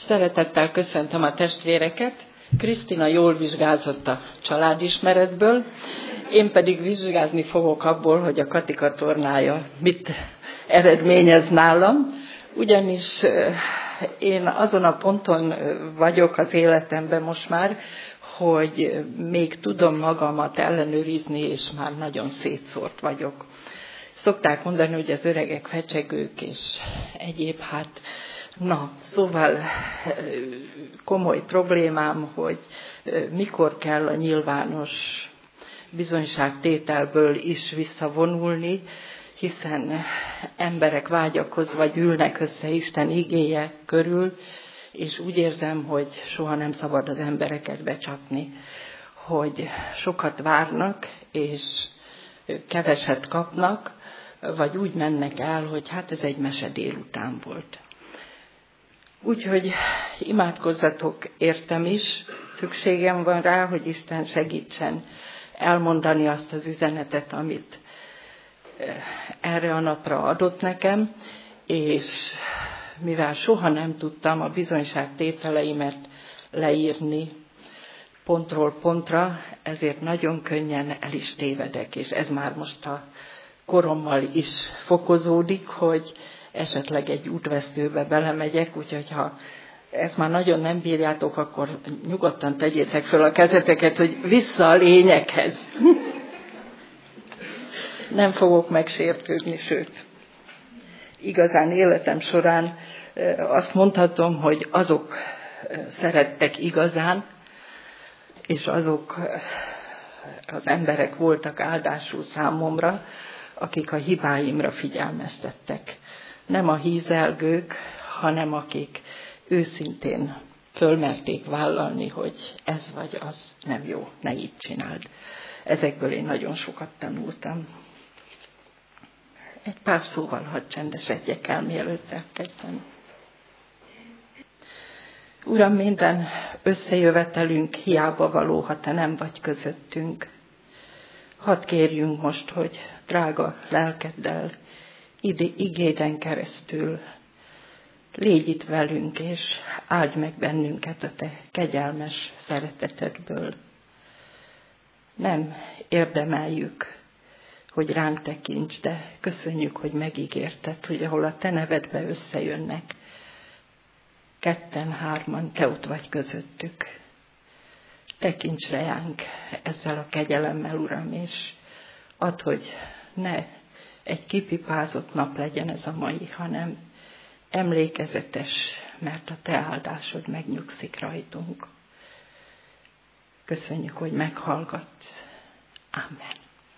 Szeretettel köszöntöm a testvéreket. Krisztina jól vizsgázott a családismeretből, én pedig vizsgázni fogok abból, hogy a Katika tornája mit eredményez nálam. Ugyanis én azon a ponton vagyok az életemben most már, hogy még tudom magamat ellenőrizni, és már nagyon szétszórt vagyok. Szokták mondani, hogy az öregek fecsegők és egyéb, szóval komoly problémám, hogy mikor kell a nyilvános bizonyságtételből is visszavonulni, hiszen emberek vágyakozva gyűlnek össze Isten igéje körül, és úgy érzem, hogy soha nem szabad az embereket becsapni, hogy sokat várnak, és keveset kapnak, vagy úgy mennek el, hogy ez egy mese délután volt. Úgyhogy imádkozzatok értem is, szükségem van rá, hogy Isten segítsen elmondani azt az üzenetet, amit erre a napra adott nekem, és mivel soha nem tudtam a bizonyságtételeimet leírni pontról pontra, ezért nagyon könnyen el is tévedek, és ez már most a korommal is fokozódik, hogy esetleg egy útvesztőbe belemegyek, úgyhogy ha ezt már nagyon nem bírjátok, akkor nyugodtan tegyétek föl a kezeteket, hogy vissza a lényeghez. Nem fogok megsértődni, sőt. Igazán életem során azt mondhatom, hogy azok szerettek igazán, és azok az emberek voltak áldásul számomra, akik a hibáimra figyelmeztettek. Nem a hízelgők, hanem akik őszintén fölmerték vállalni, hogy ez vagy az nem jó, ne így csináld. Ezekből én nagyon sokat tanultam. Egy pár szóval hadd csendesedjek el, mielőtt elkezdem. Uram, minden összejövetelünk hiába való, ha te nem vagy közöttünk. Hadd kérjünk most, hogy drága lelkeddel, igéden keresztül légy itt velünk, és áldj meg bennünket a te kegyelmes szeretetedből. Nem érdemeljük, hogy ránk tekints, de köszönjük, hogy megígérted, hogy ahol a te nevedbe összejönnek, 2-3, te ott vagy közöttük. Tekints ránk ezzel a kegyelemmel, Uram, és add, hogy ne egy kipipázott nap legyen ez a mai, hanem emlékezetes, mert a te áldásod megnyugszik rajtunk. Köszönjük, hogy meghallgatsz. Amen.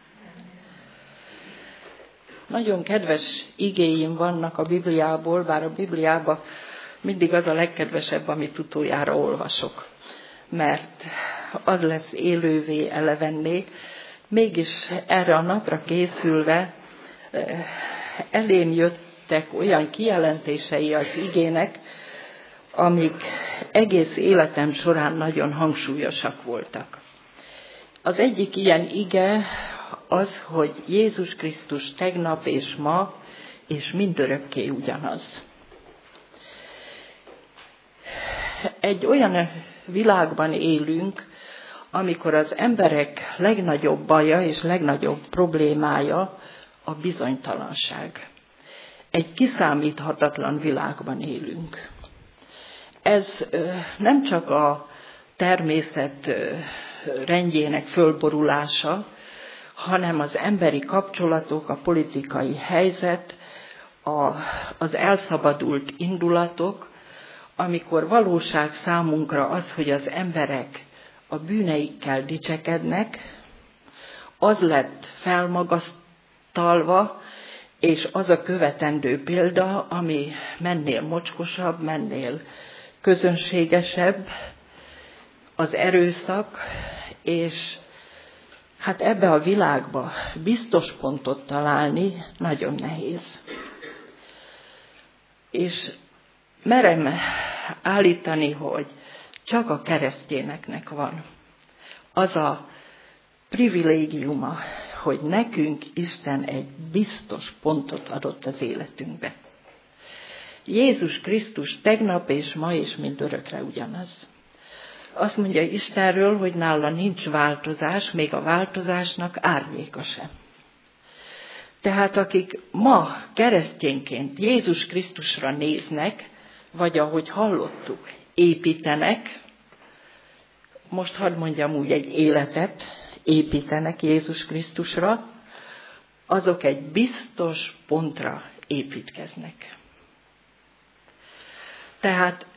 Nagyon kedves igéim vannak a Bibliából, bár a Bibliában mindig az a legkedvesebb, amit utoljára olvasok, mert az lesz élővé, elevenné. Mégis erre a napra készülve elém jöttek olyan kijelentései az igének, amik egész életem során nagyon hangsúlyosak voltak. Az egyik ilyen ige az, hogy Jézus Krisztus tegnap és ma, és mindörökké ugyanaz. Egy olyan világban élünk, amikor az emberek legnagyobb baja és legnagyobb problémája a bizonytalanság. Egy kiszámíthatatlan világban élünk. Ez nem csak a természet rendjének fölborulása, hanem az emberi kapcsolatok, a politikai helyzet, az elszabadult indulatok, amikor valóság számunkra az, hogy az emberek a bűneikkel dicsekednek, az lett felmagasztalva, és az a követendő példa, ami mennél mocskosabb, mennél közönségesebb, az erőszak, és ebbe a világba biztos pontot találni nagyon nehéz. És merem állítani, hogy csak a keresztényeknek van az a privilégiuma, hogy nekünk Isten egy biztos pontot adott az életünkbe. Jézus Krisztus tegnap és ma és mindörökre ugyanaz. Azt mondja Istenről, hogy nála nincs változás, még a változásnak árnyéka sem. Tehát akik ma keresztényként Jézus Krisztusra néznek, vagy ahogy hallottuk, építenek, most hadd mondjam úgy, egy életet építenek Jézus Krisztusra, azok egy biztos pontra építkeznek. Tehát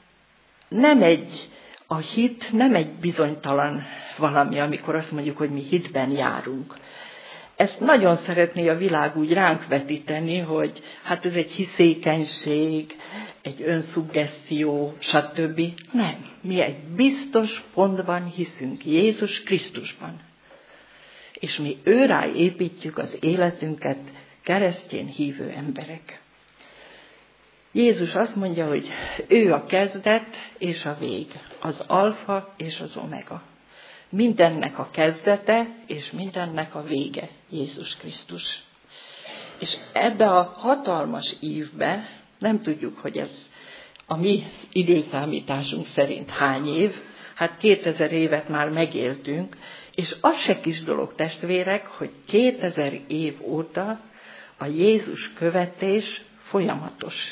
a hit nem egy bizonytalan valami, amikor azt mondjuk, hogy mi hitben járunk. Ezt nagyon szeretné a világ úgy ránk vetíteni, hogy hát ez egy hiszékenység, egy önszuggesztió, stb. Nem. Mi egy biztos pontban hiszünk, Jézus Krisztusban. És mi őrá építjük az életünket, keresztény hívő emberek. Jézus azt mondja, hogy ő a kezdet és a vég, az alfa és az omega. Mindennek a kezdete és mindennek a vége Jézus Krisztus. És ebbe a hatalmas ívbe, nem tudjuk, hogy ez a mi időszámításunk szerint hány év, hát 2000 évet már megéltünk, és az se kis dolog, testvérek, hogy 2000 év óta a Jézus követés folyamatos.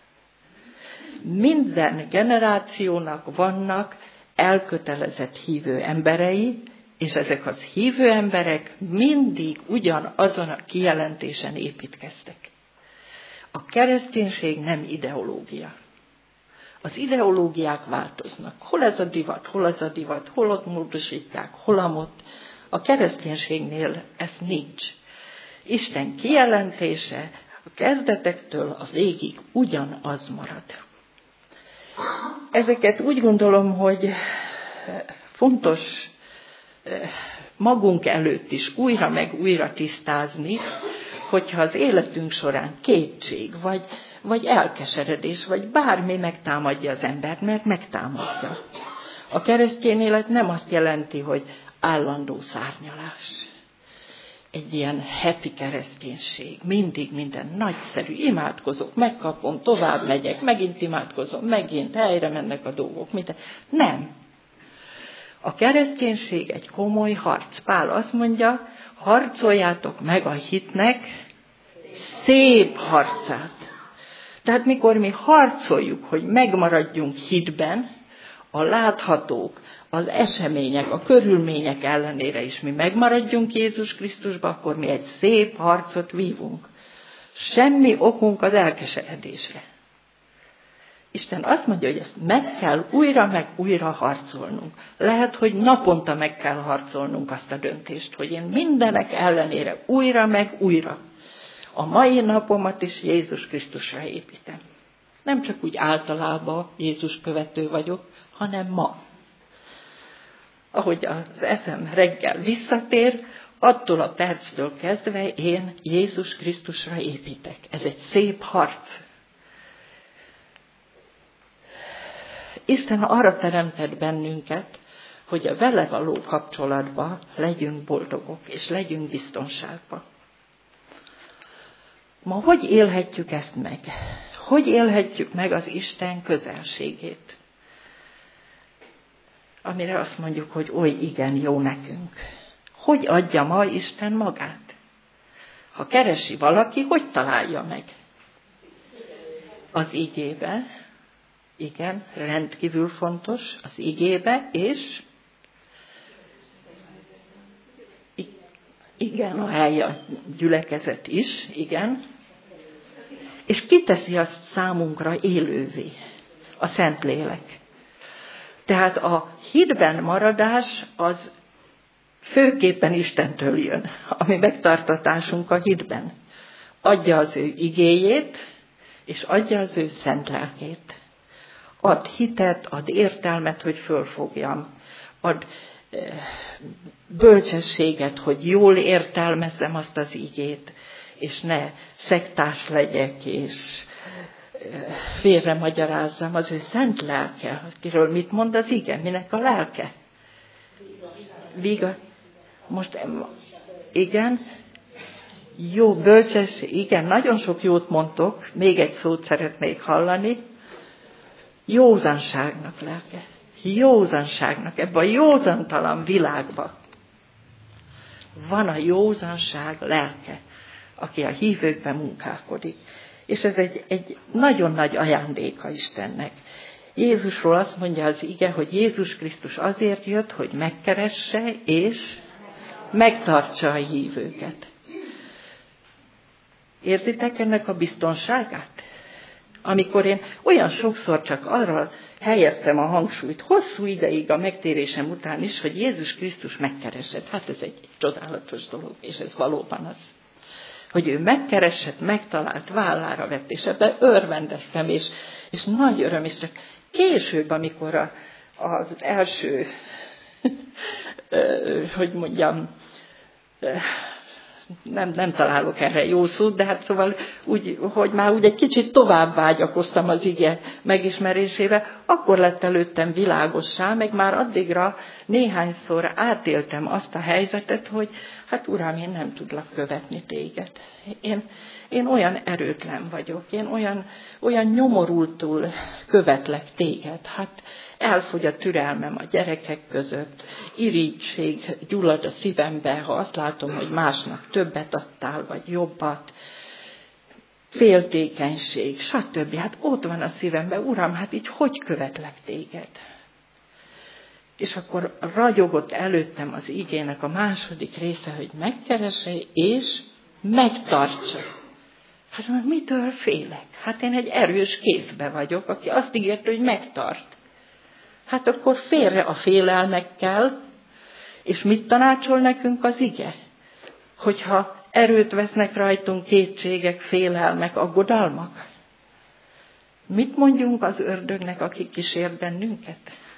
Minden generációnak vannak elkötelezett hívő emberei, és ezek az hívő emberek mindig ugyanazon a kijelentésen építkeztek. A kereszténység nem ideológia. Az ideológiák változnak. Hol ez a divat, hol az a divat, hol ott módosítják, hol amott. A kereszténységnél ez nincs. Isten kijelentése a kezdetektől a végig ugyanaz marad. Ezeket úgy gondolom, hogy fontos magunk előtt is újra meg újra tisztázni, hogyha az életünk során kétség, vagy elkeseredés, vagy bármi megtámadja az embert, mert megtámadja. A keresztény élet nem azt jelenti, hogy állandó szárnyalás. Egy ilyen happy kereszténység. Mindig minden nagyszerű. Imádkozok, megkapom, tovább megyek, megint imádkozom, megint helyre mennek a dolgok. Nem. A kereszténység egy komoly harc. Pál azt mondja, harcoljátok meg a hitnek szép harcát. Tehát mikor mi harcoljuk, hogy megmaradjunk hitben, a láthatók, az események, a körülmények ellenére is mi megmaradjunk Jézus Krisztusba, akkor mi egy szép harcot vívunk. Semmi okunk az elkeseredésre. Isten azt mondja, hogy ezt meg kell újra meg újra harcolnunk. Lehet, hogy naponta meg kell harcolnunk azt a döntést, hogy én mindenek ellenére újra meg újra a mai napomat is Jézus Krisztusra építem. Nem csak úgy általában Jézus követő vagyok, hanem ma. Ahogy az eszem reggel visszatér, attól a perctől kezdve én Jézus Krisztusra építek. Ez egy szép harc. Isten arra teremtett bennünket, hogy a vele való kapcsolatban legyünk boldogok, és legyünk biztonságban. Ma hogy élhetjük ezt meg? Hogy élhetjük meg az Isten közelségét? Amire azt mondjuk, hogy oly igen jó nekünk. Hogy adja ma Isten magát? Ha keresi valaki, hogy találja meg? Az igébe. Igen, rendkívül fontos az igébe, és igen, a helye a gyülekezet is, igen. És kiteszi azt számunkra élővé, a Szentlélek. Tehát a hitben maradás az főképpen Istentől jön, ami megtartatásunk a hitben. Adja az ő igéjét, és adja az ő szent lelkét. Ad hitet, ad értelmet, hogy fölfogjam. Ad bölcsességet, hogy jól értelmezzem azt az igét, és ne szektás legyek, és félre magyarázzam. Az ő szent lelke, akiről mit mond az ige, minek a lelke? Most igen, Jó, bölcsesség, igen, nagyon sok jót mondtok, még egy szót szeretnék hallani. Józanságnak lelke. Józanságnak, ebben a józantalan világban van a józanság lelke, aki a hívőkben munkálkodik. És ez egy nagyon nagy ajándéka Istennek. Jézusról azt mondja az ige, hogy Jézus Krisztus azért jött, hogy megkeresse és megtartsa a hívőket. Érzitek ennek a biztonságát? Amikor én olyan sokszor csak arra helyeztem a hangsúlyt, hosszú ideig a megtérésem után is, hogy Jézus Krisztus megkeresett. Hát ez egy csodálatos dolog, és ez valóban az. Hogy ő megkeresett, megtalált, vállára vett, és ebben örvendeztem, és nagy öröm, és csak később, amikor az első, hogy mondjam, nem találok erre jó szót, de hát szóval úgy, hogy már úgy egy kicsit tovább vágyakoztam az ige megismerésébe, akkor lett előttem világossá, meg már addigra néhányszor átéltem azt a helyzetet, hogy hát Uram, én nem tudlak követni téged. Én olyan erőtlen vagyok, én olyan nyomorultul követlek téged. Hát elfogy a türelmem a gyerekek között, irigység gyullad a szívembe, ha azt látom, hogy másnak többet adtál, vagy jobbat, féltékenység, stb. Hát ott van a szívemben, Uram, hát így hogy követlek téged? És akkor ragyogott előttem az igének a második része, hogy megkeresse és megtartsa. Hát mitől félek? Hát én egy erős kézbe vagyok, aki azt ígérte, hogy megtart. Hát akkor félre a félelmekkel, és mit tanácsol nekünk az ige? Hogyha erőt vesznek rajtunk kétségek, félelmek, aggodalmak? Mit mondjunk az ördögnek, aki kísért bennünket?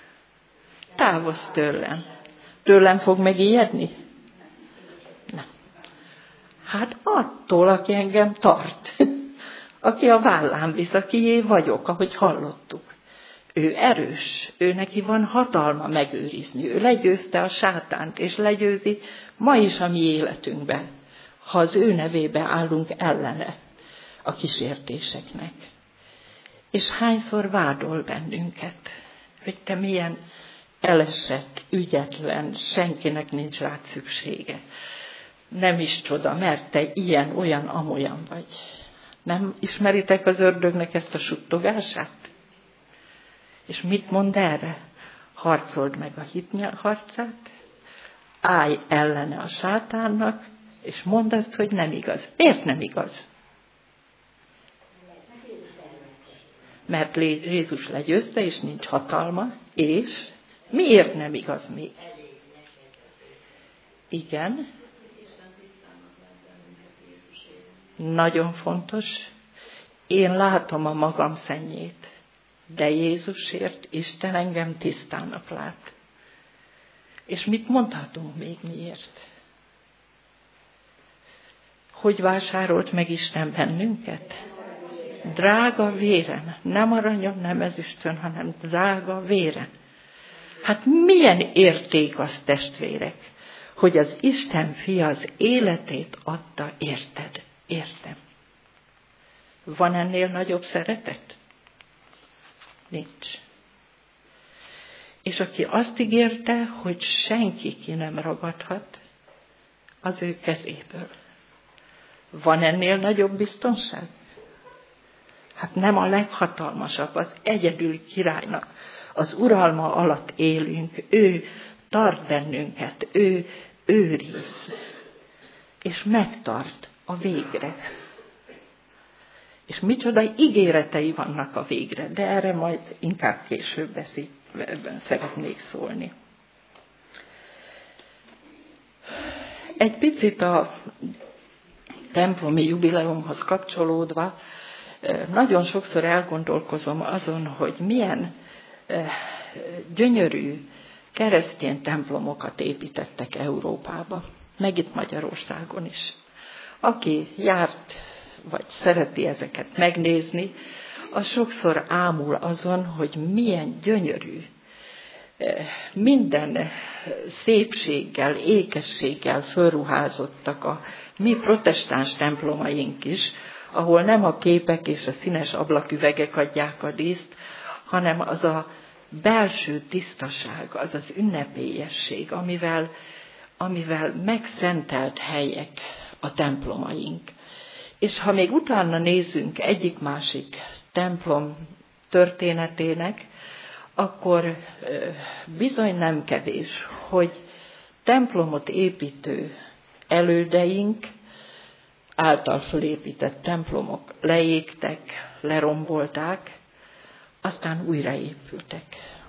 Távozz tőlem. Tőlem fog megijedni? Nem. Hát attól, aki engem tart. Aki a vállám visz, akié vagyok, ahogy hallottuk. Ő erős, ő neki van hatalma megőrizni. Ő legyőzte a sátánt, és legyőzi ma is a mi életünkben, ha az ő nevébe állunk ellene a kísértéseknek. És hányszor vádol bennünket, hogy te milyen elesett, ügyetlen, senkinek nincs rád szüksége. Nem is csoda, mert te ilyen, olyan, amolyan vagy. Nem ismeritek az ördögnek ezt a suttogását? És mit mond erre? Harcold meg a hit harcát, állj ellene a sátánnak, és mondd azt, hogy nem igaz. Miért nem igaz? Mert Jézus legyőzte, és nincs hatalma, és miért nem igaz még? Igen. Nagyon fontos. Én látom a magam szennyét, de Jézusért Isten engem tisztának lát. És mit mondhatunk még miért? Hogy vásárolt meg Isten bennünket? Drága véren, nem aranyon, nem ezüstön, hanem drága véren. Hát milyen érték az, testvérek, hogy az Isten fia az életét adta, érted? Értem. Van ennél nagyobb szeretet? Nincs. És aki azt ígérte, hogy senki ki nem ragadhat az ő kezéből. Van ennél nagyobb biztonság? Hát nem a leghatalmasabb, az egyedül királynak. Az uralma alatt élünk, ő tart bennünket, ő őriz, és megtart a végre. És micsoda ígéretei vannak a végre, de erre majd inkább később szeretnék szólni. Egy picit a templomi jubileumhoz kapcsolódva, nagyon sokszor elgondolkozom azon, hogy milyen gyönyörű keresztény templomokat építettek Európába, meg itt Magyarországon is. Aki járt, vagy szereti ezeket megnézni, az sokszor ámul azon, hogy milyen gyönyörű minden szépséggel, ékességgel fölruházottak a mi protestáns templomaink is, ahol nem a képek és a színes ablaküvegek adják a díszt, hanem az a belső tisztaság, az az ünnepélyesség, amivel megszentelt helyek a templomaink. És ha még utána nézzünk egyik-másik templom történetének, akkor bizony nem kevés, hogy templomot építő elődeink által fölépített templomok leégtek, lerombolták, aztán újraépültek.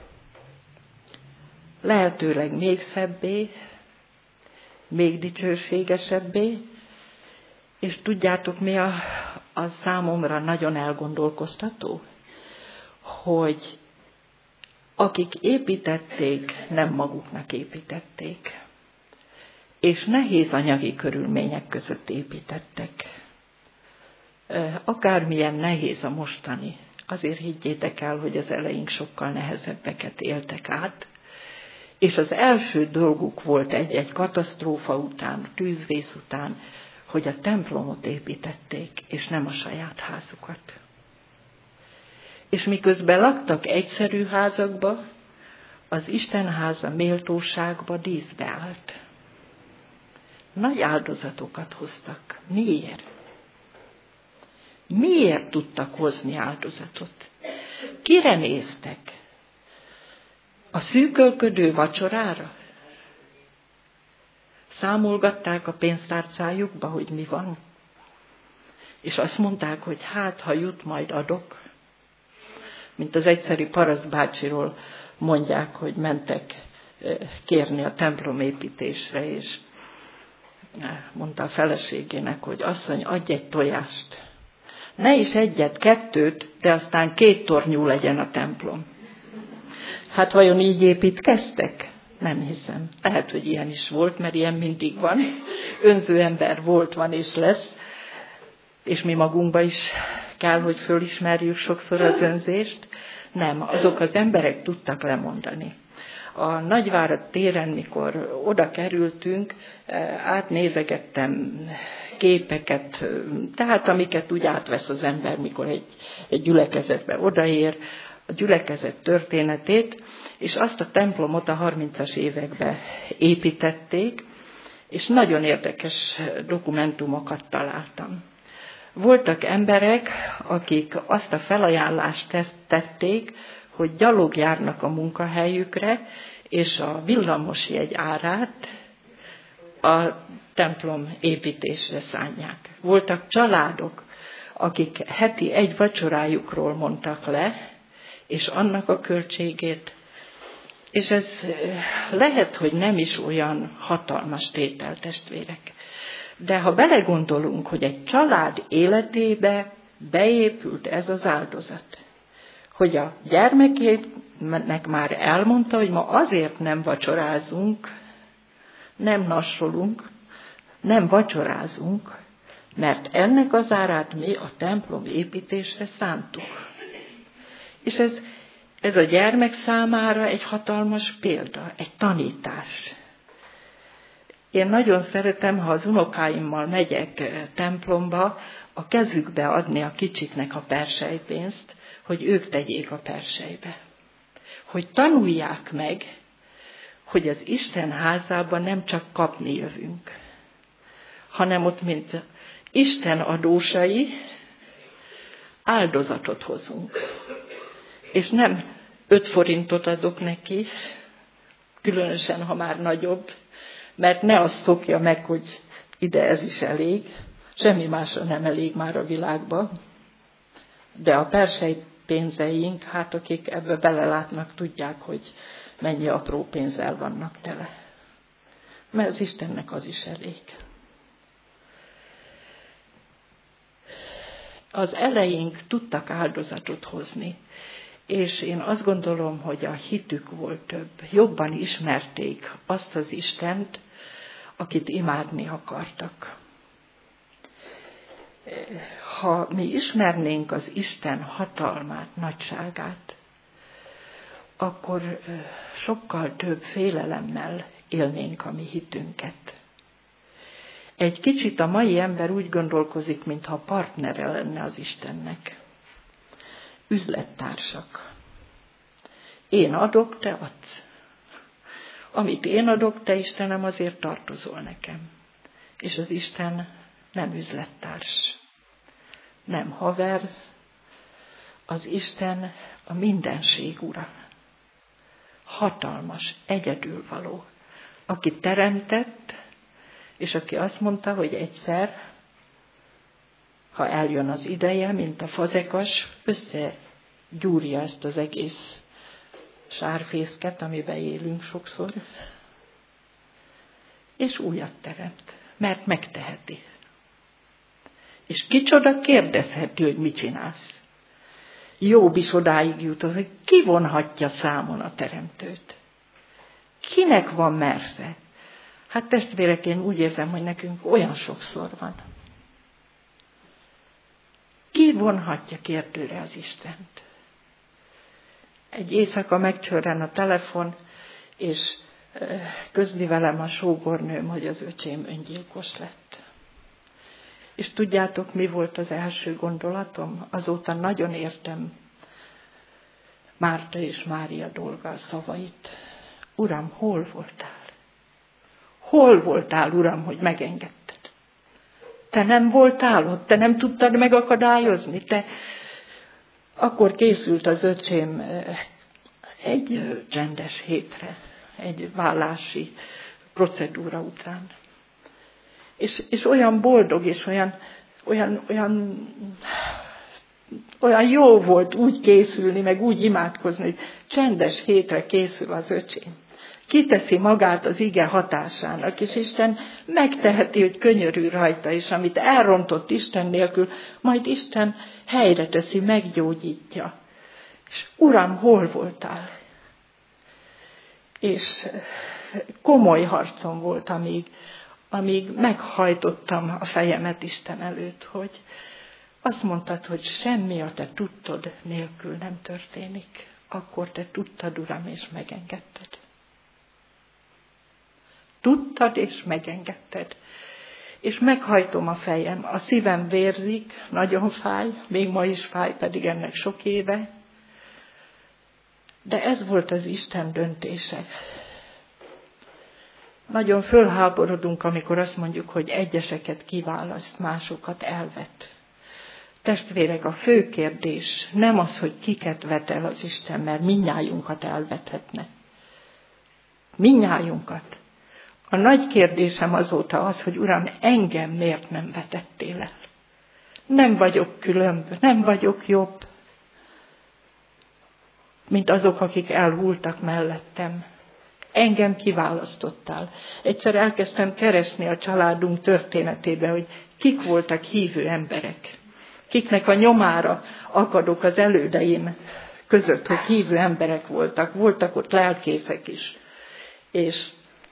Lehetőleg még szebbé, még dicsőségesebbé, és tudjátok mi a számomra nagyon elgondolkoztató? Hogy akik építették, nem maguknak építették. És nehéz anyagi körülmények között építettek. Akármilyen nehéz a mostani, azért higgyétek el, hogy az eleink sokkal nehezebbeket éltek át, és az első dolguk volt egy katasztrófa után, tűzvész után, hogy a templomot építették, és nem a saját házukat. És miközben laktak egyszerű házakba, az Istenháza méltóságba díszbe állt. Nagy áldozatokat hoztak. Miért? Miért tudtak hozni áldozatot? Kire néztek? A szűkölködő vacsorára? Számolgatták a pénztárcájukba, hogy mi van? És azt mondták, hogy hát, ha jut, majd adok. Mint az egyszerű parasztbácsiról mondják, hogy mentek kérni a templomépítésre, és mondta a feleségének, hogy asszony, adj egy tojást. Ne is egyet, kettőt, de aztán 2 tornyú legyen a templom. Hát vajon így építkeztek? Nem hiszem. Lehet, hogy ilyen is volt, mert ilyen mindig van. Önző ember volt, van és lesz. És mi magunkba is kell, hogy fölismerjük sokszor az önzést. Nem, azok az emberek tudtak lemondani. A Nagyvárad téren, mikor oda kerültünk, átnézegettem képeket, tehát amiket úgy átvesz az ember, mikor egy gyülekezetbe odaér, a gyülekezet történetét, és azt a templomot a 30-as években építették, és nagyon érdekes dokumentumokat találtam. Voltak emberek, akik azt a felajánlást tették, hogy gyalog járnak a munkahelyükre, és a villamosjegy árát a templom építésre szánják. Voltak családok, akik heti 1 vacsorájukról mondtak le, és annak a költségét, és ez lehet, hogy nem is olyan hatalmas tétel, testvérek. De ha belegondolunk, hogy egy család életébe beépült ez az áldozat, hogy a gyermekének már elmondta, hogy ma azért nem vacsorázunk, nem nassolunk, nem vacsorázunk, mert ennek az árát mi a templom építésre szántuk. És ez a gyermek számára egy hatalmas példa, egy tanítás. Én nagyon szeretem, ha az unokáimmal megyek templomba, a kezükbe adni a kicsiknek a perselypénzt, hogy ők tegyék a perselybe. Hogy tanulják meg, hogy az Isten házában nem csak kapni jövünk, hanem ott, mint Isten adósai, áldozatot hozunk. És nem 5 forintot adok neki, különösen, ha már nagyobb, mert ne azt szokja meg, hogy ide ez is elég, semmi másra nem elég már a világban, de a persely pénzeink, hát akik ebbe belelátnak, tudják, hogy mennyi apró pénzzel vannak tele. Mert az Istennek az is elég. Az eleink tudtak áldozatot hozni, és én azt gondolom, hogy a hitük volt több. Jobban ismerték azt az Istent, akit imádni akartak. Ha mi ismernénk az Isten hatalmát, nagyságát, akkor sokkal több félelemmel élnénk a mi hitünket. Egy kicsit a mai ember úgy gondolkozik, mintha partnere lenne az Istennek. Üzlettársak. Én adok, te adsz. Amit én adok, te Istenem, azért tartozol nekem. És az Isten nem üzlettárs, nem haver, az Isten a mindenség ura. Hatalmas, egyedülvaló, aki teremtett, és aki azt mondta, hogy egyszer, ha eljön az ideje, mint a fazekas, összegyúrja ezt az egész sárfészket, amiben élünk sokszor, és újat teremt, mert megteheti. És kicsoda kérdezheti, hogy mit csinálsz. Jobb is odáig jutott, hogy ki vonhatja számon a teremtőt. Kinek van mersze? Hát testvérek, én úgy érzem, hogy nekünk olyan sokszor van. Ki vonhatja kérdőre az Istent? Egy éjszaka megcsörren a telefon, és közli velem a sógornőm, hogy az öcsém öngyilkos lett. És tudjátok, mi volt az első gondolatom? Azóta nagyon értem Márta és Mária dolga szavait. Uram, hol voltál? Hol voltál, Uram, hogy megengedted? Te nem voltál ott? Te nem tudtad megakadályozni? Akkor készült az öcsém egy csendes hétre, egy vállási procedúra után. És olyan boldog, és olyan jó volt úgy készülni, meg úgy imádkozni, hogy csendes hétre készül az öcsém. Kiteszi magát az ige hatásának, és Isten megteheti, hogy könyörül rajta, és amit elrontott Isten nélkül, majd Isten helyre teszi, meggyógyítja. És Uram, hol voltál? És komoly harcom volt, amíg meghajtottam a fejemet Isten előtt, hogy azt mondtad, hogy semmi a te tudtod nélkül nem történik. Akkor te tudtad, Uram, és megengedted. Tudtad, és megengedted. És meghajtom a fejem, a szívem vérzik, nagyon fáj, még ma is fáj, pedig ennek sok éve. De ez volt az Isten döntése. Nagyon fölháborodunk, amikor azt mondjuk, hogy egyeseket kiválaszt, másokat elvet. Testvérek, a fő kérdés nem az, hogy kiket vet el az Isten, mert mindnyájunkat elvethetne. Mindnyájunkat. A nagy kérdésem azóta az, hogy Uram, engem miért nem vetettél el? Nem vagyok különb, nem vagyok jobb, mint azok, akik elhultak mellettem. Engem kiválasztottál. Egyszer elkezdtem keresni a családunk történetében, hogy kik voltak hívő emberek. Kiknek a nyomára akadok az elődeim között, hogy hívő emberek voltak. Voltak ott lelkészek is. És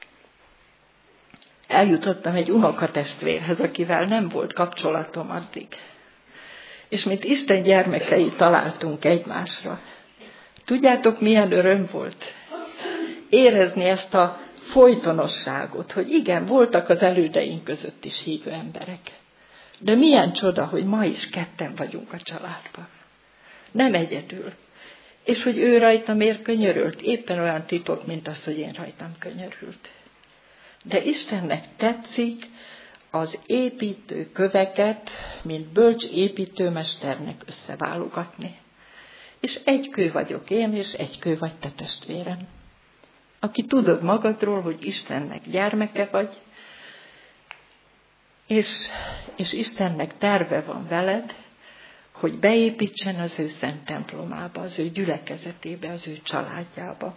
eljutottam egy unokatestvérhez, akivel nem volt kapcsolatom addig. És mint Isten gyermekei találtunk egymásra. Tudjátok, milyen öröm volt? Érezni ezt a folytonosságot, hogy igen, voltak az elődeink között is hívő emberek. De milyen csoda, hogy ma is ketten vagyunk a családban. Nem egyedül. És hogy ő rajta miért könyörült? Éppen olyan titok, mint az, hogy én rajtam könyörült. De Istennek tetszik az építő köveket, mint bölcs építőmesternek összeválogatni. És egy kő vagyok én, és egy kő vagy te, testvérem. Aki tudod magadról, hogy Istennek gyermeke vagy, és Istennek terve van veled, hogy beépítsen az ő szent templomába, az ő gyülekezetébe, az ő családjába.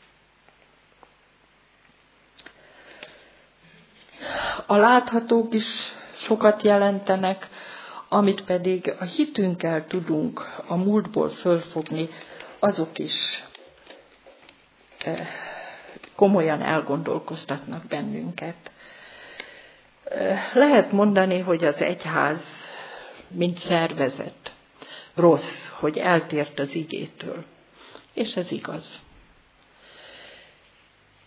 A láthatók is sokat jelentenek, amit pedig a hitünkkel tudunk a múltból fölfogni, azok is komolyan elgondolkoztatnak bennünket. Lehet mondani, hogy az egyház, mint szervezet, rossz, hogy eltért az igétől. És ez igaz.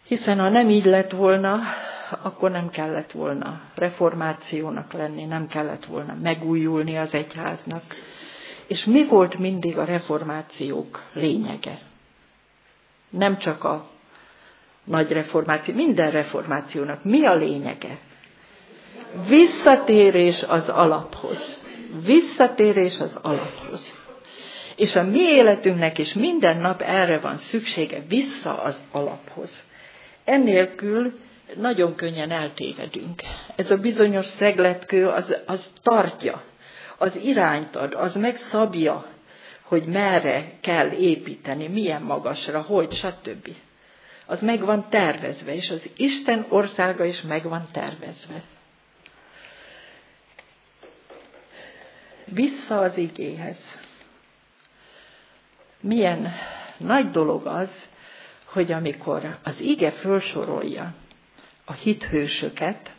Hiszen ha nem így lett volna, akkor nem kellett volna reformációnak lenni, nem kellett volna megújulni az egyháznak. És mi volt mindig a reformációk lényege? Nem csak a nagy reformáció, minden reformációnak mi a lényege? Visszatérés az alaphoz. Visszatérés az alaphoz. És a mi életünknek is minden nap erre van szüksége, vissza az alaphoz. Ennélkül nagyon könnyen eltévedünk. Ez a bizonyos szegletkő az tartja, az irányt ad, az megszabja, hogy merre kell építeni, milyen magasra, hogy, stb. Az meg van tervezve, és az Isten országa is meg van tervezve. Vissza az igéhez. Milyen nagy dolog az, hogy amikor az ige fölsorolja a hithősöket,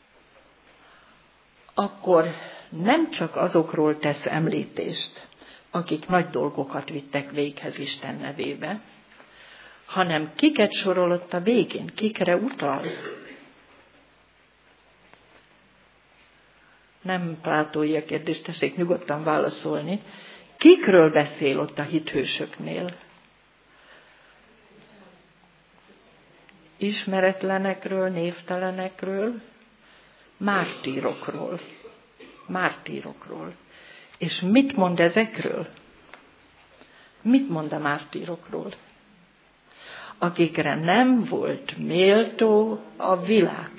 akkor nem csak azokról tesz említést, akik nagy dolgokat vittek véghez Isten nevébe, hanem kiket sorolott a végén, kikre utal. Nem plátói a kérdést, tessék nyugodtan válaszolni. Kikről beszél ott a hithősöknél? Ismeretlenekről, névtelenekről, mártírokról. Mártírokról. És mit mond ezekről? Mit mond a mártírokról? Akikre nem volt méltó a világ.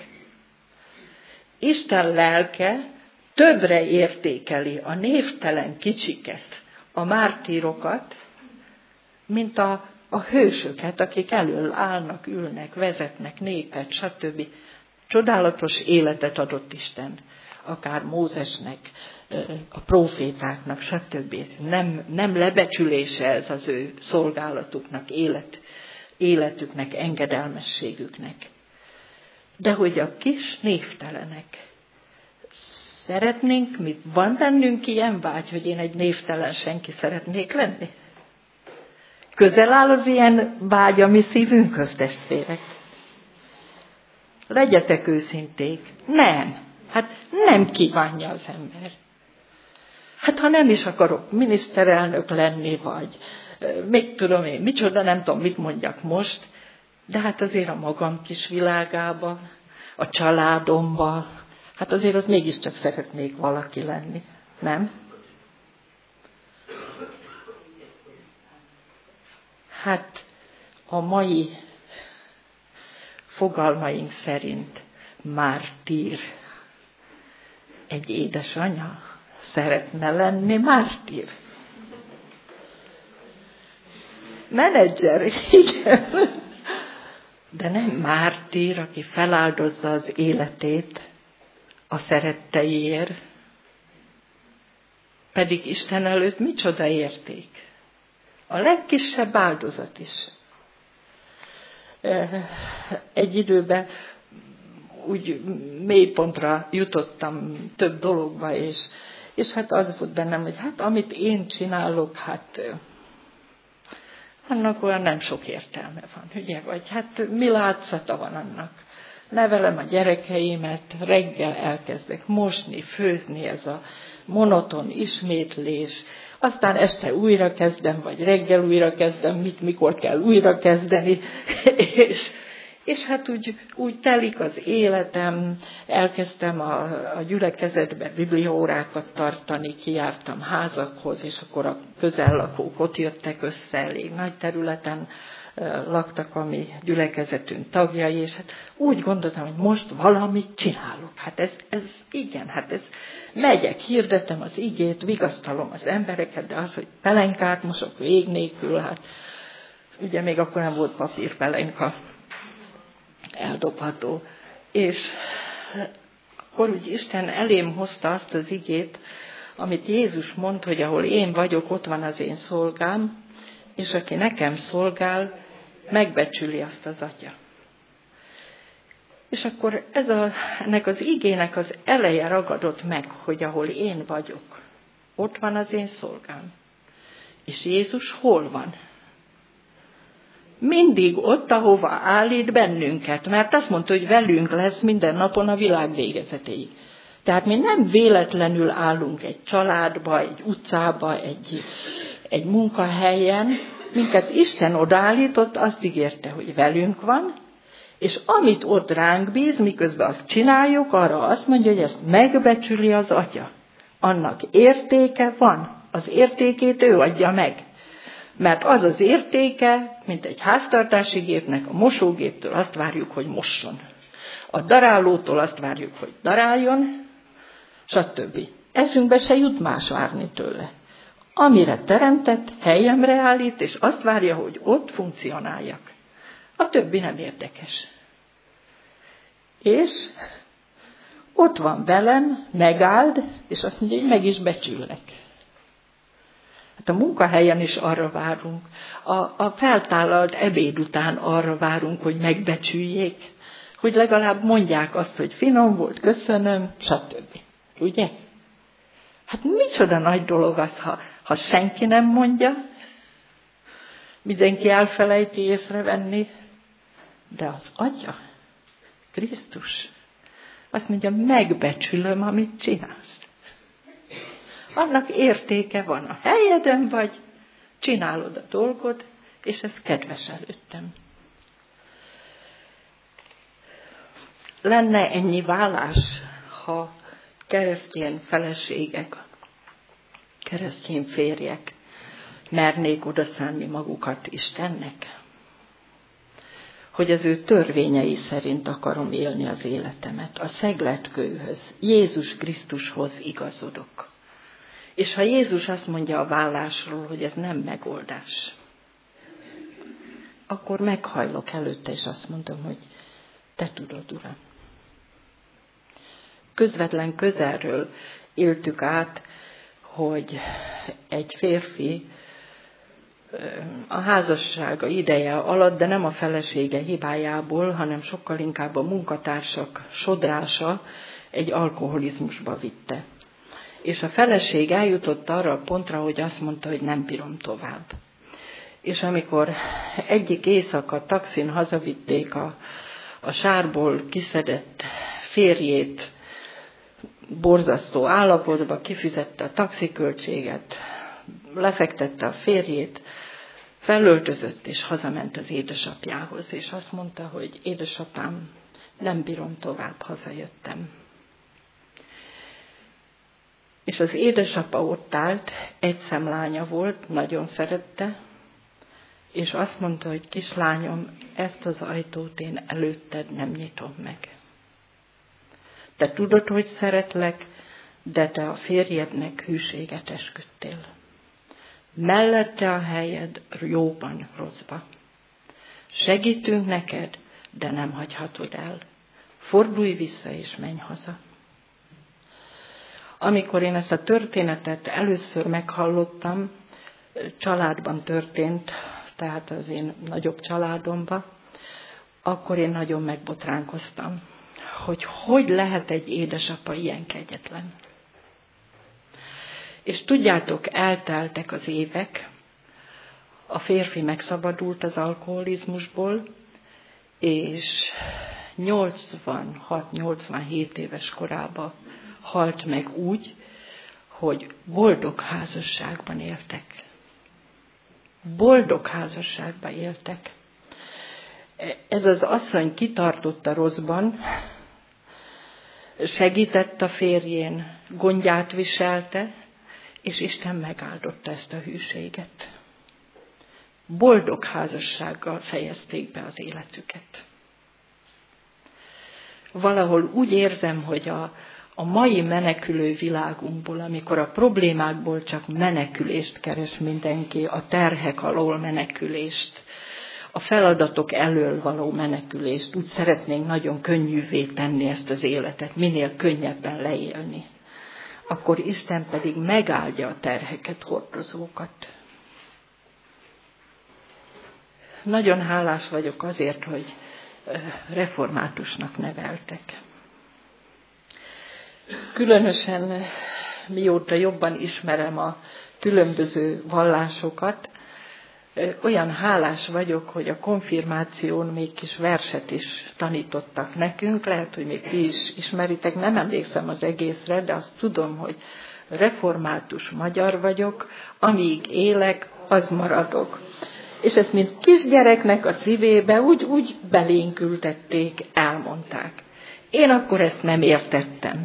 Isten lelke többre értékeli a névtelen kicsiket, a mártírokat, mint a hősöket, akik elől állnak, ülnek, vezetnek népet, stb. Csodálatos életet adott Isten, akár Mózesnek, a prófétáknak, stb. Nem lebecsülése ez az ő szolgálatuknak, életüknek, engedelmességüknek. De hogy a kis névtelenek, szeretnénk, van bennünk ilyen vágy, hogy én egy névtelen senki szeretnék lenni? Közel áll az ilyen vágy a mi szívünkhöz, testvérek? Legyetek őszinték. Nem. Hát nem kívánja az ember. Hát ha nem is akarok miniszterelnök lenni, vagy még tudom én, micsoda, nem tudom, mit mondjak most, de hát azért a magam kis világába, a családomba, hát azért ott mégiscsak szeretnék valaki lenni, nem? Hát a mai fogalmaink szerint mártír. Egy édesanya szeretne lenni mártír. Menedzser, igen. De nem mártír, aki feláldozza az életét a szeretteiért, pedig Isten előtt micsoda érték. A legkisebb áldozat is. Egy időben úgy mélypontra jutottam több dologba, és hát az volt bennem, hogy hát amit én csinálok, hát annak olyan nem sok értelme van, ugye? Vagy hát mi látszata van annak? Nevelem a gyerekeimet, reggel elkezdek mosni, főzni, ez a monoton ismétlés, aztán este újra kezdem, vagy reggel újra kezdem, mikor kell újra kezdeni, és hát úgy telik az életem, elkezdtem a gyülekezetbe bibliaórákat tartani, kijártam házakhoz, és akkor a közellakók ott jöttek össze, elég nagy területen laktak a mi gyülekezetünk tagjai, és hát úgy gondoltam, hogy most valamit csinálok. Hát ez igen, hát ez megyek, hirdetem az igét, vigasztalom az embereket, de az, hogy pelenkát mosok vég nélkül, hát ugye még akkor nem volt papírpelenka eldobható. És akkor úgy Isten elém hozta azt az igét, amit Jézus mond, hogy ahol én vagyok, ott van az én szolgám, és aki nekem szolgál, megbecsüli azt az Atya. És akkor ennek az igének az eleje ragadott meg, hogy ahol én vagyok, ott van az én szolgám. És Jézus hol van? mindig ott, ahova állít bennünket, mert azt mondta, hogy velünk lesz minden napon a világ végezetéig. Tehát mi nem véletlenül állunk egy családba, egy utcába, egy munkahelyen, minket Isten odaállított, azt ígérte, hogy velünk van, és amit ott ránk bíz, miközben azt csináljuk, arra azt mondja, hogy ezt megbecsüli az Atya. Annak értéke van, az értékét ő adja meg. Mert az az értéke, mint egy háztartási gépnek, a mosógéptől azt várjuk, hogy mosson. A darálótól azt várjuk, hogy daráljon, stb. Eszünkbe se jut más várni tőle. Amire teremtett, helyemre állít, és azt várja, hogy ott funkcionáljak. A többi nem érdekes. És ott van velem, megáld, és azt mondja, hogy meg is becsüllek. Hát a munkahelyen is arra várunk. A feltállalt ebéd után arra várunk, hogy megbecsüljék. Hogy legalább mondják azt, hogy finom volt, köszönöm, stb. Ugye? Hát micsoda nagy dolog az, ha senki nem mondja, mindenki elfelejti észrevenni, de az Atya, Krisztus, azt mondja, megbecsülöm, amit csinálsz. Annak értéke van, a helyeden vagy, csinálod a dolgod, és ez kedves előttem. Lenne ennyi vállás, ha keresztény feleségek, keresztény férjek mernék odaszánni magukat Istennek? Hogy az ő törvényei szerint akarom élni az életemet, a szegletkőhöz, Jézus Krisztushoz igazodok. És ha Jézus azt mondja a vállásról, hogy ez nem megoldás, akkor meghajlok előtte, és azt mondom, hogy te tudod, Uram. Közvetlen közelről éltük át, hogy egy férfi a házassága ideje alatt, de nem a felesége hibájából, hanem sokkal inkább a munkatársak sodrása egy alkoholizmusba vitte. És a feleség eljutott arra a pontra, hogy azt mondta, hogy nem bírom tovább. És amikor egyik éjszaka taxin hazavitték a sárból kiszedett férjét, borzasztó állapotba, kifizette a taxiköltséget, lefektette a férjét, felöltözött és hazament az édesapjához, és azt mondta, hogy édesapám, nem bírom tovább, hazajöttem. És az édesapa ott állt, egy szemlánya volt, nagyon szerette, és azt mondta, hogy kislányom, ezt az ajtót én előtted nem nyitom meg. Te tudod, hogy szeretlek, de te a férjednek hűséget esküdtél. Mellette a helyed jóban, rosszba. Segítünk neked, de nem hagyhatod el. Fordulj vissza és menj haza. Amikor én ezt a történetet először meghallottam, családban történt, tehát az én nagyobb családomban, akkor én nagyon megbotránkoztam, hogy lehet egy édesapa ilyen kegyetlen. És tudjátok, elteltek az évek, a férfi megszabadult az alkoholizmusból, és 86-87 éves korában halt meg úgy, hogy boldog házasságban éltek. Boldog házasságban éltek. Ez az asszony kitartott a rosszban, segített a férjén, gondját viselte, és Isten megáldotta ezt a hűséget. Boldog házassággal fejezték be az életüket. Valahol úgy érzem, hogy a mai menekülő világunkból, amikor a problémákból csak menekülést keres mindenki, a terhek alól menekülést, a feladatok elől való menekülést, úgy szeretnénk nagyon könnyűvé tenni ezt az életet, minél könnyebben leélni. Akkor Isten pedig megáldja a terheket hordozókat. Nagyon hálás vagyok azért, hogy reformátusnak neveltek. Különösen mióta jobban ismerem a különböző vallásokat, olyan hálás vagyok, hogy a konfirmáción még kis verset is tanítottak nekünk, lehet, hogy még ti is ismeritek, nem emlékszem az egészre, de azt tudom, hogy református magyar vagyok, amíg élek, az maradok. És ezt mint kisgyereknek a szívébe úgy belénk ültették, elmondták. Én akkor ezt nem értettem.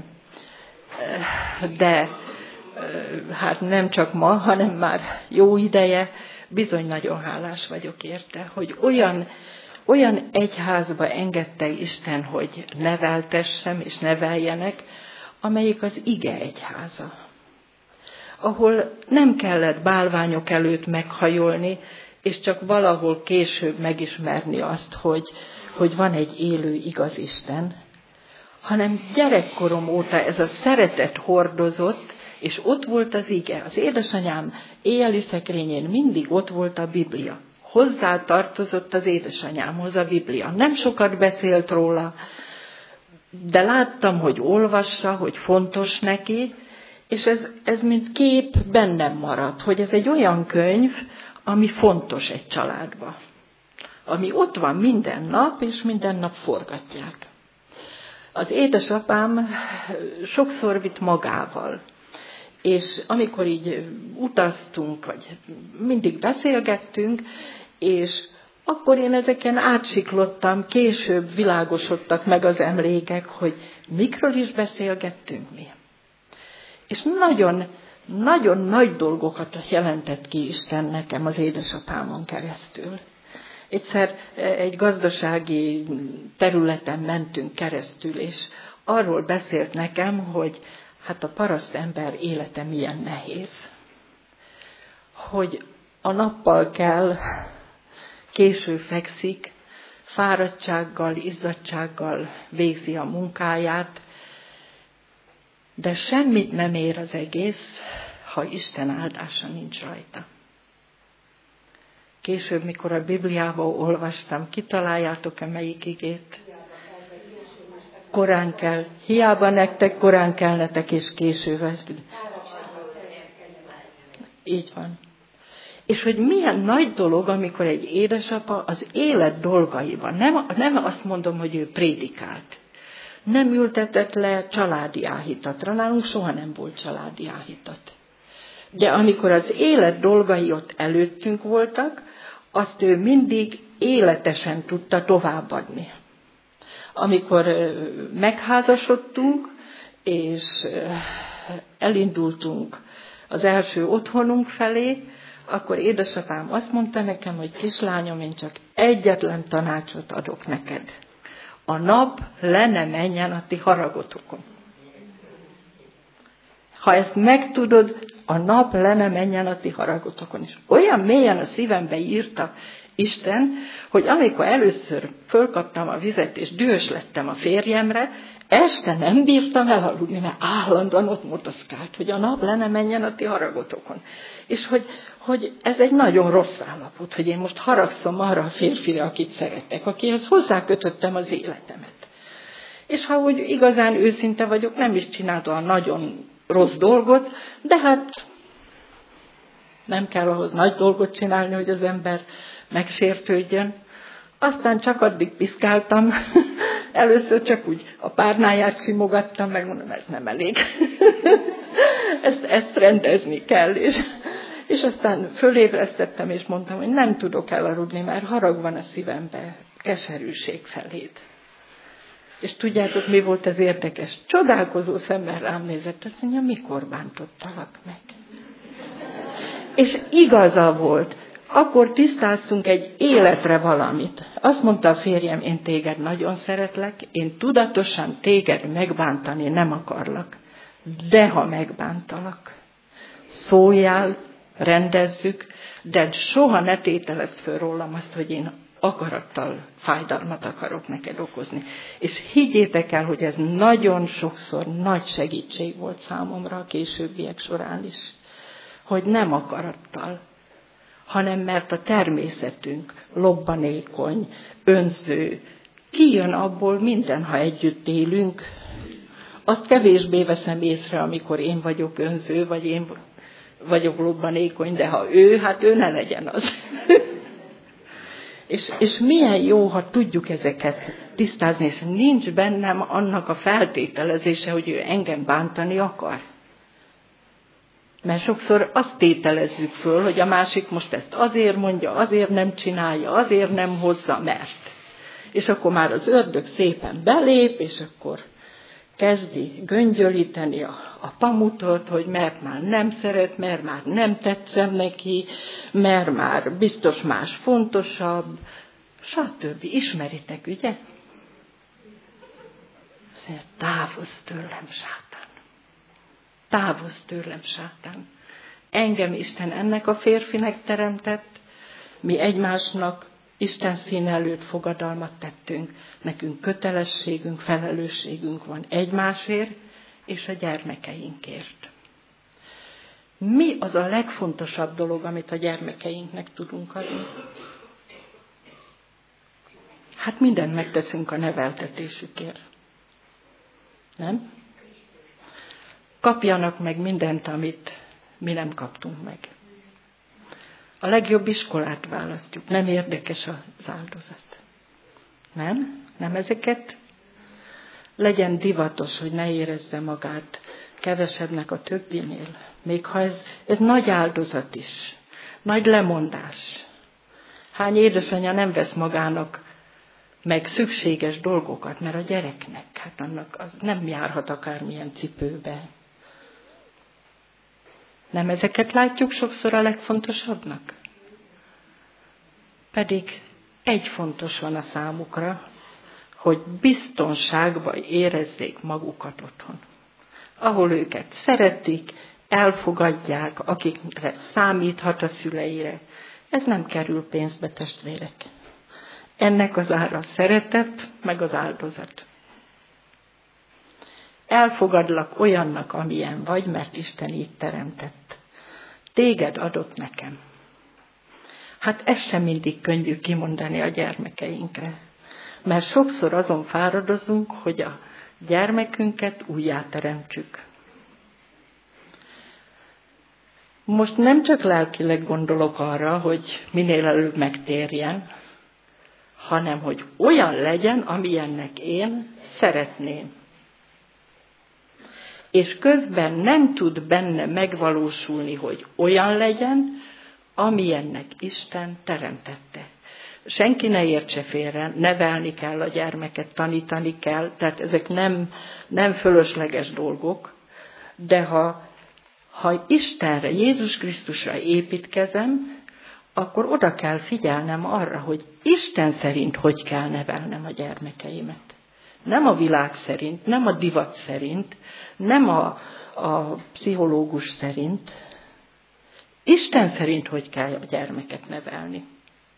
De hát nem csak ma, hanem már jó ideje, bizony nagyon hálás vagyok érte, hogy olyan egyházba engedte Isten, hogy neveltessem és neveljenek, amelyik az ige egyháza. Ahol nem kellett bálványok előtt meghajolni, és csak valahol később megismerni azt, hogy van egy élő igaz Isten, hanem gyerekkorom óta ez a szeretet hordozott, és ott volt az ige. Az édesanyám éjjeli szekrényén mindig ott volt a Biblia. Hozzá tartozott az édesanyámhoz a Biblia. Nem sokat beszélt róla, de láttam, hogy olvassa, hogy fontos neki, és ez mint kép bennem maradt, hogy ez egy olyan könyv, ami fontos egy családba. Ami ott van minden nap, és minden nap forgatják. Az édesapám sokszor vitt magával, és amikor így utaztunk, vagy mindig beszélgettünk, és akkor én ezeken átsiklottam, később világosodtak meg az emlékek, hogy mikről is beszélgettünk mi. És nagyon nagy dolgokat jelentett ki Isten nekem az édesapámon keresztül. Egyszer egy gazdasági területen mentünk keresztül, és arról beszélt nekem, hogy hát a parasztember élete milyen nehéz. Hogy a nappal kell, késő fekszik, fáradtsággal, izzadtsággal végzi a munkáját, de semmit nem ér az egész, ha Isten áldása nincs rajta. Később, mikor a Bibliából olvastam, kitaláljátok-e melyik igét? Korán kell, hiába nektek korán kelnetek, és később. Így van. És hogy milyen nagy dolog, amikor egy édesapa az élet dolgaiban, nem azt mondom, hogy ő prédikált, nem ültetett le családi áhítatra, nálunk soha nem volt családi áhítat. De amikor az élet dolgai ott előttünk voltak, azt ő mindig életesen tudta továbbadni. Amikor megházasodtunk, és elindultunk az első otthonunk felé, akkor édesapám azt mondta nekem, hogy kislányom, én csak egyetlen tanácsot adok neked. A nap le ne menjen a ti haragotokon. Ha ezt megtudod, a nap le ne menjen a ti haragotokon is. Olyan mélyen a szívembe írta Isten, hogy amikor először fölkaptam a vizet, és dühös lettem a férjemre, este nem bírtam elaludni, mert állandóan ott motoszkált, hogy a nap le ne menjen a ti haragotokon. És hogy ez egy nagyon rossz állapot, hogy én most haragszom arra a férfire, akit szeretek, akihez hozzákötöttem az életemet. És ha úgy igazán őszinte vagyok, nem is csináltam nagyon rossz dolgot, de hát nem kell ahhoz nagy dolgot csinálni, hogy az ember megsértődjön. Aztán csak addig piszkáltam, először csak úgy a párnáját simogattam, megmondom, ez nem elég. ezt rendezni kell, és aztán fölébresztettem, és mondtam, hogy nem tudok elaludni, mert harag van a szívembe, keserűség feléd. És tudjátok, mi volt az érdekes? Csodálkozó szemmel rám nézett, azt mondja, mikor bántottalak meg? És igaza volt. Akkor tisztáztunk egy életre valamit. Azt mondta a férjem, én téged nagyon szeretlek, én tudatosan téged megbántani nem akarlak. De ha megbántalak, szóljál, rendezzük, de soha ne tételezd föl rólam azt, hogy én akarattal fájdalmat akarok neked okozni. És higgyétek el, hogy ez nagyon sokszor nagy segítség volt számomra a későbbiek során is, hogy nem akarattal, hanem mert a természetünk lobbanékony, önző, kijön abból minden, ha együtt élünk. Azt kevésbé veszem észre, amikor én vagyok önző, vagy én vagyok lobbanékony, de ha ő, hát ő ne legyen az. és milyen jó, ha tudjuk ezeket tisztázni, és nincs bennem annak a feltételezése, hogy ő engem bántani akar. Mert sokszor azt tételezzük föl, hogy a másik most ezt azért mondja, azért nem csinálja, azért nem hozza, mert. És akkor már az ördög szépen belép, és akkor kezdi göngyölíteni a pamutot, hogy mert már nem szeret, mert már nem tetszem neki, mert már biztos más fontosabb, stb. Ismeritek, ugye? Szóval távozz tőlem, sátán. Távozz tőlem, sátán. Engem Isten ennek a férfinek teremtett, mi egymásnak Isten színe előtt fogadalmat tettünk, nekünk kötelességünk, felelősségünk van egymásért és a gyermekeinkért. Mi az a legfontosabb dolog, amit a gyermekeinknek tudunk adni? Hát mindent megteszünk a neveltetésükért. Nem? Kapjanak meg mindent, amit mi nem kaptunk meg. A legjobb iskolát választjuk. Nem érdekes az áldozat. Nem? Nem ezeket? Legyen divatos, hogy ne érezze magát kevesebbnek a többinél. Még ha ez nagy áldozat is. Nagy lemondás. Hány édesanyja nem vesz magának meg szükséges dolgokat, mert a gyereknek, hát annak az nem járhat akármilyen cipőbe. Nem ezeket látjuk sokszor a legfontosabbnak? Pedig egy fontos van a számukra, hogy biztonságban érezzék magukat otthon. Ahol őket szeretik, elfogadják, akikre számíthat a szüleire. Ez nem kerül pénzbe, testvérek. Ennek az ára a szeretet, meg az áldozat. Elfogadlak olyannak, amilyen vagy, mert Isten így teremtett. Téged adott nekem. Hát ez sem mindig könnyű kimondani a gyermekeinkre. Mert sokszor azon fáradozunk, hogy a gyermekünket újjáteremtsük. Most nem csak lelkileg gondolok arra, hogy minél előbb megtérjen, hanem hogy olyan legyen, amilyennek én szeretném. És közben nem tud benne megvalósulni, hogy olyan legyen, amilyennek Isten teremtette. Senki ne értse félre, nevelni kell a gyermeket, tanítani kell, tehát ezek nem fölösleges dolgok, de ha Istenre, Jézus Krisztusra építkezem, akkor oda kell figyelnem arra, hogy Isten szerint hogy kell nevelnem a gyermekeimet. Nem a világ szerint, nem a divat szerint, nem a pszichológus szerint. Isten szerint hogy kell a gyermeket nevelni.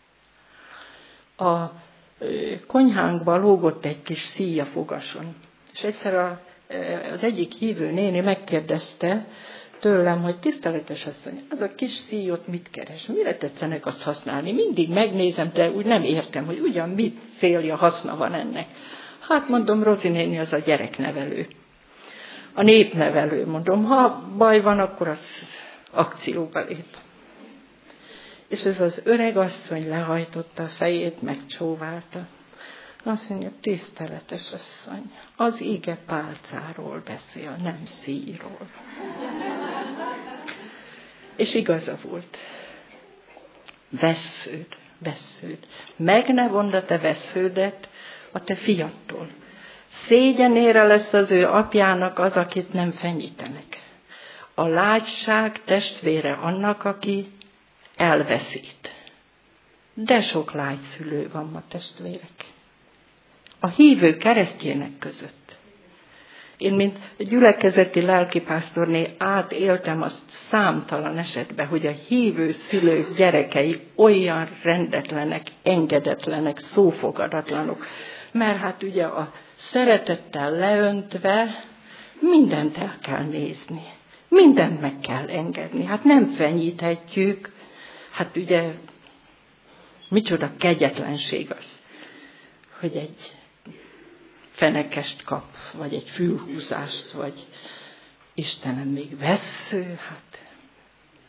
A konyhánkban lógott egy kis szíj a fogason. És egyszer az egyik hívő néni megkérdezte tőlem, hogy tiszteletes asszony, az a kis szíjot mit keres? Mire tetszenek azt használni? Mindig megnézem, de úgy nem értem, hogy ugyan mit célja, haszna van ennek. Hát mondom, Rozi néni az a gyereknevelő. A népnevelő, mondom, ha baj van, akkor az akcióba lép. És ez az öreg asszony lehajtotta a fejét, megcsóválta. Azt mondja, tiszteletes asszony, az ige pálcáról beszél, nem szíjról. És igaza volt. Vessződ. Meg ne vond a te vessződet a te fiattól. Szégyenére lesz az ő apjának az, akit nem fenyítenek. A lágyság testvére annak, aki elveszít. De sok lágyszülő van ma, testvérek. A hívő keresztjének között. Én, mint gyülekezeti lelkipásztorné átéltem azt számtalan esetben, hogy a hívő szülők gyerekei olyan rendetlenek, engedetlenek, szófogadatlanok. Mert hát ugye a szeretettel leöntve mindent el kell nézni. Mindent meg kell engedni. Hát nem fenyíthetjük. Hát ugye micsoda kegyetlenség az, hogy egy fenekest kap, vagy egy fülhúzást, vagy Istenem még vessző, hát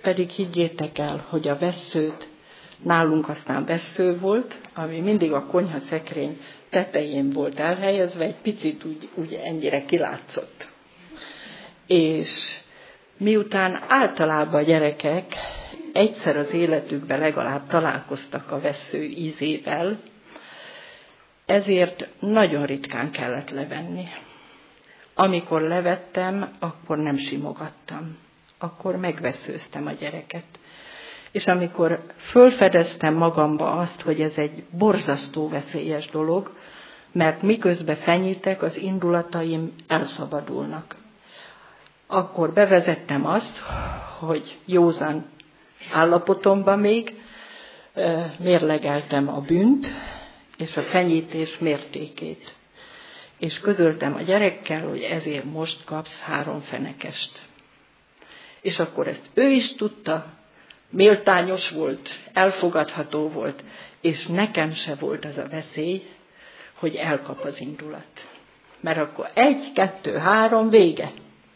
pedig higgyétek el, hogy a vesszőt, nálunk aztán vessző volt, ami mindig a konyhaszekrény tetején volt elhelyezve, egy picit úgy ennyire kilátszott. És miután általában a gyerekek egyszer az életükben legalább találkoztak a vessző ízével, ezért nagyon ritkán kellett levenni. Amikor levettem, akkor nem simogattam. Akkor megvesszőztem a gyereket. És amikor fölfedeztem magamba azt, hogy ez egy borzasztó veszélyes dolog, mert miközben fenyítek, az indulataim elszabadulnak. Akkor bevezettem azt, hogy józan állapotomban még mérlegeltem a bűnt és a fenyítés mértékét. És közöltem a gyerekkel, hogy ezért most kapsz 3 fenekest. És akkor ezt ő is tudta, méltányos volt, elfogadható volt, és nekem se volt az a veszély, hogy elkap az indulat. Mert akkor 1, 2, 3, vége.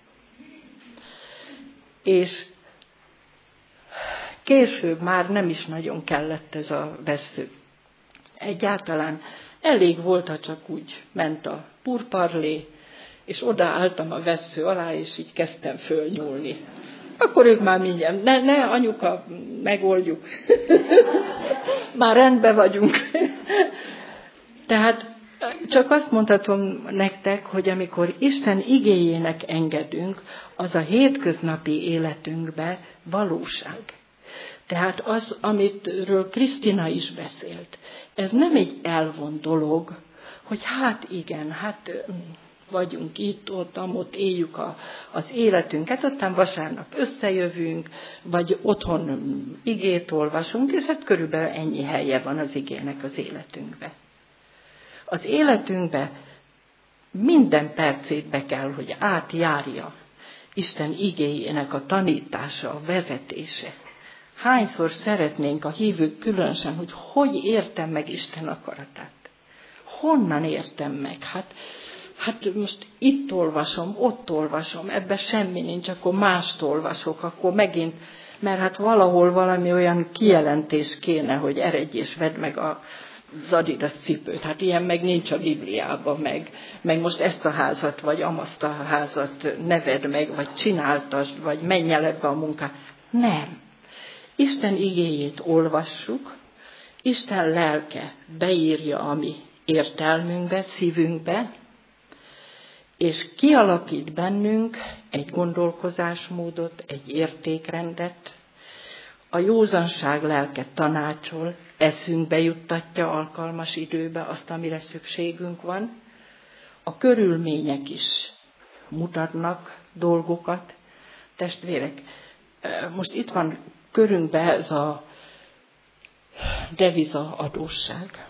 És később már nem is nagyon kellett ez a vessző. Egyáltalán elég volt, ha csak úgy ment a purparlé, és odaálltam a vessző alá, és így kezdtem fölnyúlni. Akkor ők már mindjárt, ne anyuka, megoldjuk. Már rendben vagyunk. Tehát csak azt mondhatom nektek, hogy amikor Isten igéjének engedünk, az a hétköznapi életünkbe valóság. Tehát az, amitről Krisztina is beszélt, ez nem egy elvont dolog, hogy hát igen, vagyunk itt, ott, éljük az életünket, aztán vasárnap összejövünk, vagy otthon igét olvasunk, és hát körülbelül ennyi helye van az igének az életünkbe. Az életünkbe minden percét be kell, hogy átjárja Isten igéjének a tanítása, a vezetése. Hányszor szeretnénk a hívők különösen, hogy értem meg Isten akaratát? Honnan értem meg? Hát most itt olvasom, ott olvasom, ebben semmi nincs, akkor mást olvasok, akkor megint, mert hát valahol valami olyan kijelentés kéne, hogy eredj és vedd meg az Adidas cipőt. Hát ilyen meg nincs a Bibliában, meg most ezt a házat, vagy amazt a házat neved meg, vagy csináltasd, vagy menj el ebbe a munkát. Nem. Isten igéjét olvassuk, Isten lelke beírja a mi értelmünkbe, szívünkbe, és kialakít bennünk egy gondolkozásmódot, egy értékrendet, a józanság lelke tanácsol, eszünkbe juttatja alkalmas időbe azt, amire szükségünk van. A körülmények is mutatnak dolgokat. Testvérek, most itt van körünkben ez a deviza adósság.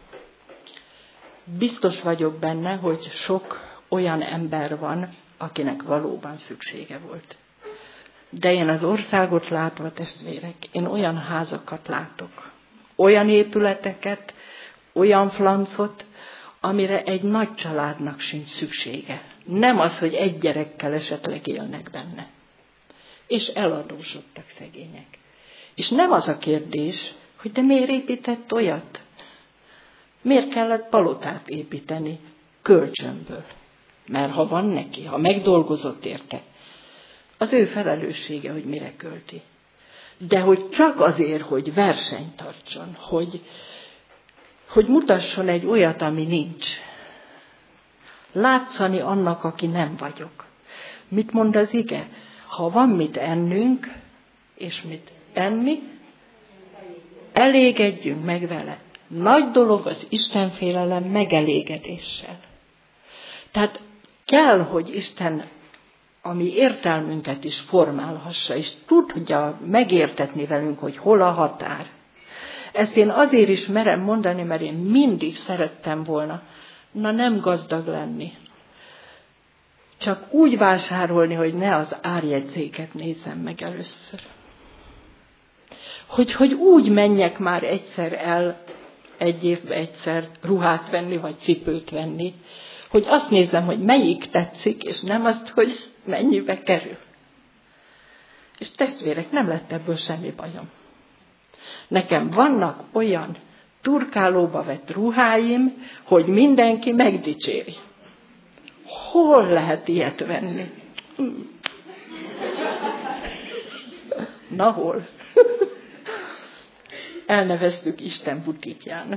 Biztos vagyok benne, hogy sok olyan ember van, akinek valóban szüksége volt. De én az országot látva, testvérek, én olyan házakat látok, olyan épületeket, olyan flancot, amire egy nagy családnak sincs szüksége. Nem az, hogy egy gyerekkel esetleg élnek benne. És eladósodtak szegények. És nem az a kérdés, hogy de miért épített olyat? Miért kellett palotát építeni kölcsönből? Mert ha van neki, ha megdolgozott érte, az ő felelőssége, hogy mire költi. De hogy csak azért, hogy versenyt tartson, hogy mutasson egy olyat, ami nincs. Látszani annak, aki nem vagyok. Mit mond az ige? Ha van mit ennünk, és mit enni, elégedjünk meg vele. Nagy dolog az istenfélelem megelégedéssel. Tehát kell, hogy Isten a mi értelmünket is formálhassa, és tudja megértetni velünk, hogy hol a határ. Ezt én azért is merem mondani, mert én mindig szerettem volna, nem gazdag lenni. Csak úgy vásárolni, hogy ne az árjegyzéket nézzem meg először. Hogy úgy menjek már egyszer el, egy évben egyszer ruhát venni, vagy cipőt venni, hogy azt nézem, hogy melyik tetszik, és nem azt, hogy mennyibe kerül. És testvérek, nem lett ebből semmi bajom. Nekem vannak olyan turkálóba vett ruháim, hogy mindenki megdicséri. Hol lehet ilyet venni? Na hol? Elneveztük Isten butikjának.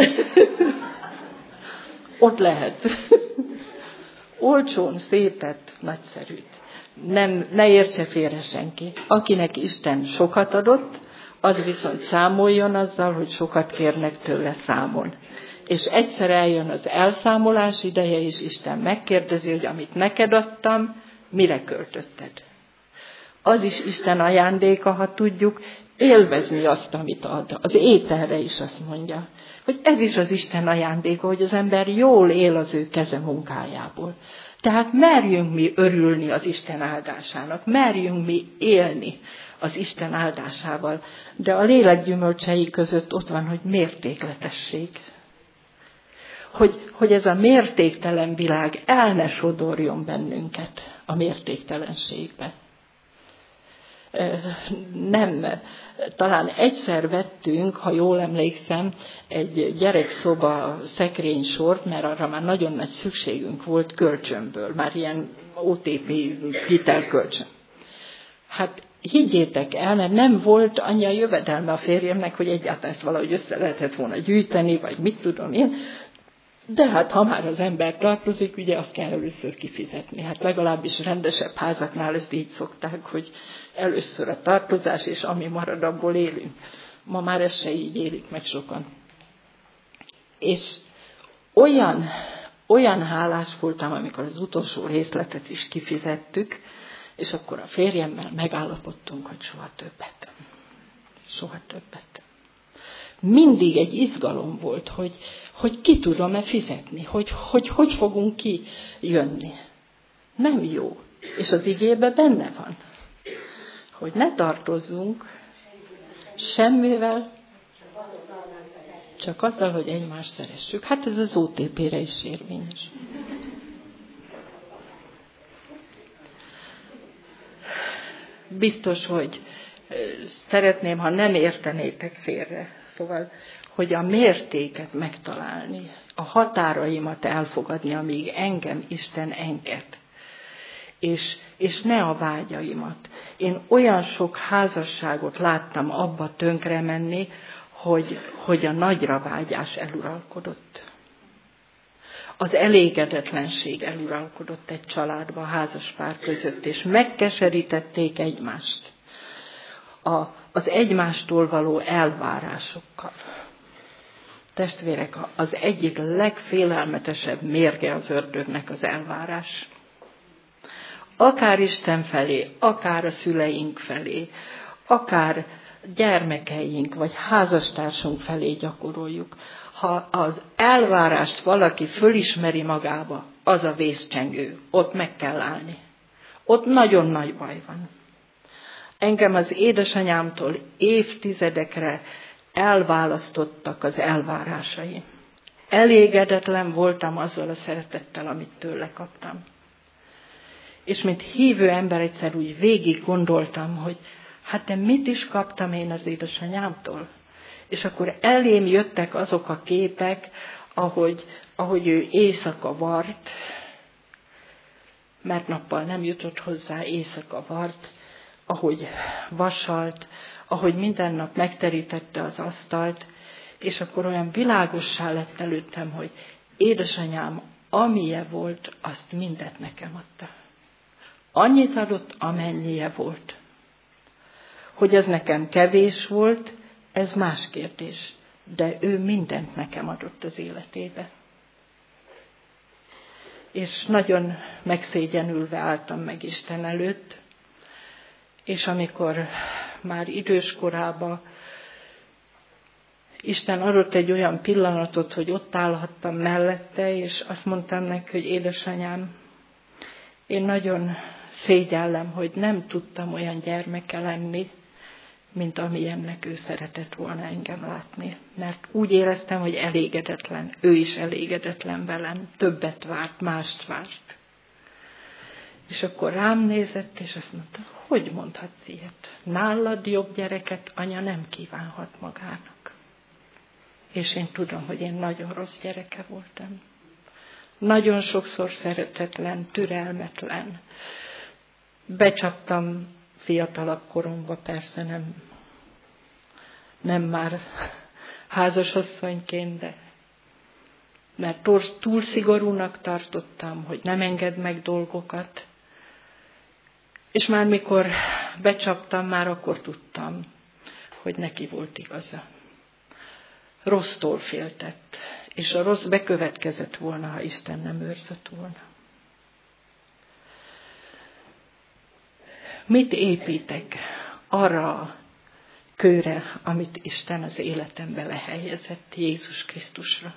Ott lehet. Olcsón, szépet, nagyszerűt. Ne értse félre senki. Akinek Isten sokat adott, az viszont számoljon azzal, hogy sokat kérnek tőle számon. És egyszer eljön az elszámolás ideje, és Isten megkérdezi, hogy amit neked adtam, mire költötted. Az is Isten ajándéka, ha tudjuk élvezni azt, amit ad. Az ételre is azt mondja, hogy ez is az Isten ajándéka, hogy az ember jól él az ő keze munkájából. Tehát merjünk mi örülni az Isten áldásának, merjünk mi élni az Isten áldásával. De a lélek gyümölcsei között ott van, hogy mértékletesség. Hogy ez a mértéktelen világ el ne sodorjon bennünket a mértéktelenségbe. Nem, talán egyszer vettünk, ha jól emlékszem, egy gyerekszoba szekrénysort, mert arra már nagyon nagy szükségünk volt kölcsönből, már ilyen OTP hitelkölcsön. Hát higgyétek el, mert nem volt annyi a jövedelme a férjemnek, hogy egyáltalán ezt valahogy össze lehetett volna gyűjteni, vagy mit tudom én. De hát ha már az ember tartozik, ugye azt kell először kifizetni. Hát legalábbis rendesebb házaknál ezt így szokták, hogy először a tartozás, és ami marad, abból élünk. Ma már ezt se így élik meg sokan. És olyan hálás voltam, amikor az utolsó részletet is kifizettük, és akkor a férjemmel megállapodtunk, hogy soha többet. Soha többet. Mindig egy izgalom volt, hogy ki tudom-e fizetni, hogy fogunk kijönni. Nem jó. És az igében benne van, hogy ne tartozzunk semmivel, csak azzal, hogy egymást szeressük. Hát ez az OTP-re is érvényes. Biztos, hogy szeretném, ha nem értenétek félre. Szóval, hogy a mértéket megtalálni, a határaimat elfogadni, amíg engem Isten enged. És ne a vágyaimat. Én olyan sok házasságot láttam abba tönkre menni, hogy a nagyra vágyás eluralkodott. Az elégedetlenség eluralkodott egy családba, a házaspár között, és megkeserítették egymást. Az egymástól való elvárásokkal. Testvérek, az egyik legfélelmetesebb mérge az ördögnek az elvárás. Akár Isten felé, akár a szüleink felé, akár gyermekeink vagy házastársunk felé gyakoroljuk. Ha az elvárást valaki fölismeri magába, az a vészcsengő, ott meg kell állni. Ott nagyon nagy baj van. Engem az édesanyámtól évtizedekre elválasztottak az elvárásaim. Elégedetlen voltam azzal a szeretettel, amit tőle kaptam. És mint hívő ember egyszer úgy végig gondoltam, hogy hát de mit is kaptam én az édesanyámtól? És akkor elém jöttek azok a képek, ahogy ő éjszaka vart, mert nappal nem jutott hozzá, éjszaka vart, ahogy vasalt, ahogy minden nap megterítette az asztalt, és akkor olyan világossá lett előttem, hogy édesanyám, amilyen volt, azt mindet nekem adta. Annyit adott, amennyie volt. Hogy ez nekem kevés volt, ez más kérdés, de ő mindent nekem adott az életébe. És nagyon megszégyenülve álltam meg Isten előtt, és amikor már idős korában Isten adott egy olyan pillanatot, hogy ott állhattam mellette, és azt mondtam neki, hogy édesanyám, én nagyon szégyellem, hogy nem tudtam olyan gyermeke lenni, mint amilyennek ő szeretett volna engem látni. Mert úgy éreztem, hogy elégedetlen, ő is elégedetlen velem, többet várt, mást várt. És akkor rám nézett, és azt mondta, hogy mondhatsz ilyet? Nálad jobb gyereket anya nem kívánhat magának. És én tudom, hogy én nagyon rossz gyereke voltam. Nagyon sokszor szeretetlen, türelmetlen. Becsaptam fiatalabb koromba, persze nem már házasasszonyként, de mert túl szigorúnak tartottam, hogy nem enged meg dolgokat. És már mikor becsaptam, már akkor tudtam, hogy neki volt igaza. Rossztól féltett, és a rossz bekövetkezett volna, ha Isten nem őrzött volna. Mit építek arra a kőre, amit Isten az életembe lehelyezett Jézus Krisztusra?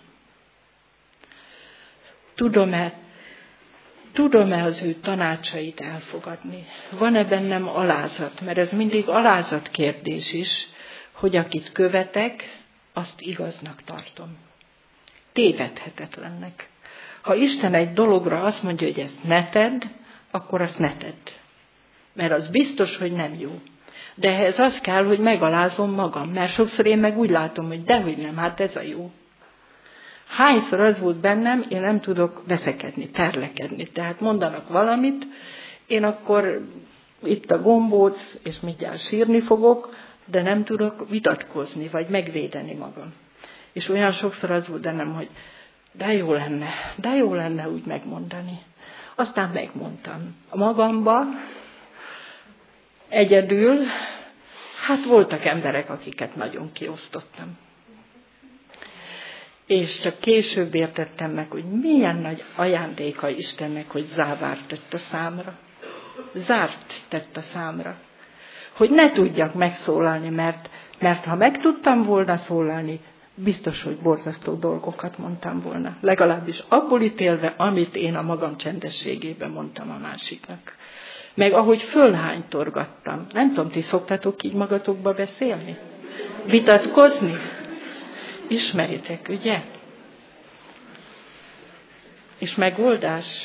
Tudom-e az ő tanácsait elfogadni? Van-e bennem alázat? Mert ez mindig alázat kérdés is, hogy akit követek, azt igaznak tartom. Tévedhetetlennek. Ha Isten egy dologra azt mondja, hogy ezt ne tedd, akkor azt ne tedd. Mert az biztos, hogy nem jó. De ehhez az kell, hogy megalázom magam, mert sokszor én meg úgy látom, hogy dehogy nem, hát ez a jó. Hányszor az volt bennem, én nem tudok veszekedni, terlekedni. Tehát mondanak valamit, én akkor itt a gombóc, és mindjárt sírni fogok, de nem tudok vitatkozni, vagy megvédeni magam. És olyan sokszor az volt bennem, hogy de jó lenne úgy megmondani. Aztán megmondtam. Magamba, egyedül, hát voltak emberek, akiket nagyon kiosztottam. És csak később értettem meg, hogy milyen nagy ajándéka Istennek, hogy zárt tett a számra. Zárt tett a számra. Hogy ne tudjak megszólalni, mert ha meg tudtam volna szólalni, biztos, hogy borzasztó dolgokat mondtam volna. Legalábbis abból ítélve, amit én a magam csendességében mondtam a másiknak. Meg ahogy fölhánytorgattam. Nem tudom, ti szoktatok így magatokba beszélni? Vitatkozni? Ismeritek, ugye? És megoldás?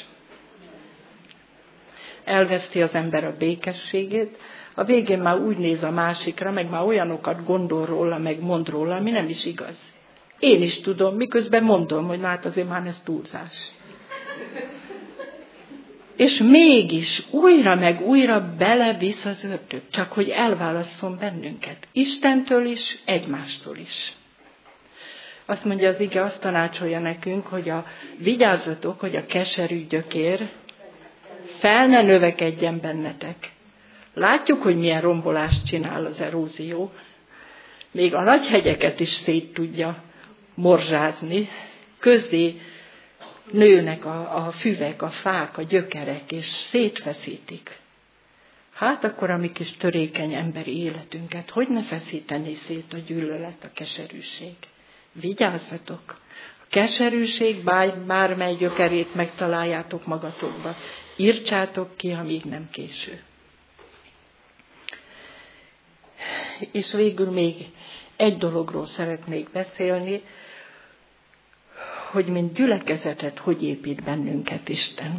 Elveszti az ember a békességét, a végén már úgy néz a másikra, meg már olyanokat gondol róla, meg mond róla, ami nem is igaz. Én is tudom, miközben mondom, hogy hát azért már ez túlzás. És mégis újra meg újra belevisz az ördög, csak hogy elválasszon bennünket. Istentől is, egymástól is. Azt mondja az ige, azt tanácsolja nekünk, hogy vigyázzatok, hogy a keserű gyökér fel ne növekedjen bennetek. Látjuk, hogy milyen rombolást csinál az erózió. Még a nagy hegyeket is szét tudja morzsázni. Közé nőnek a füvek, a fák, a gyökerek, és szétfeszítik. Hát akkor a mi kis törékeny emberi életünket, hogy ne feszítené szét a gyűlölet, a keserűség? Vigyázzatok! A keserűség bármely gyökerét megtaláljátok magatokba. Írtsátok ki, amíg nem késő. És végül még egy dologról szeretnék beszélni, hogy mint gyülekezetet, hogy épít bennünket Isten.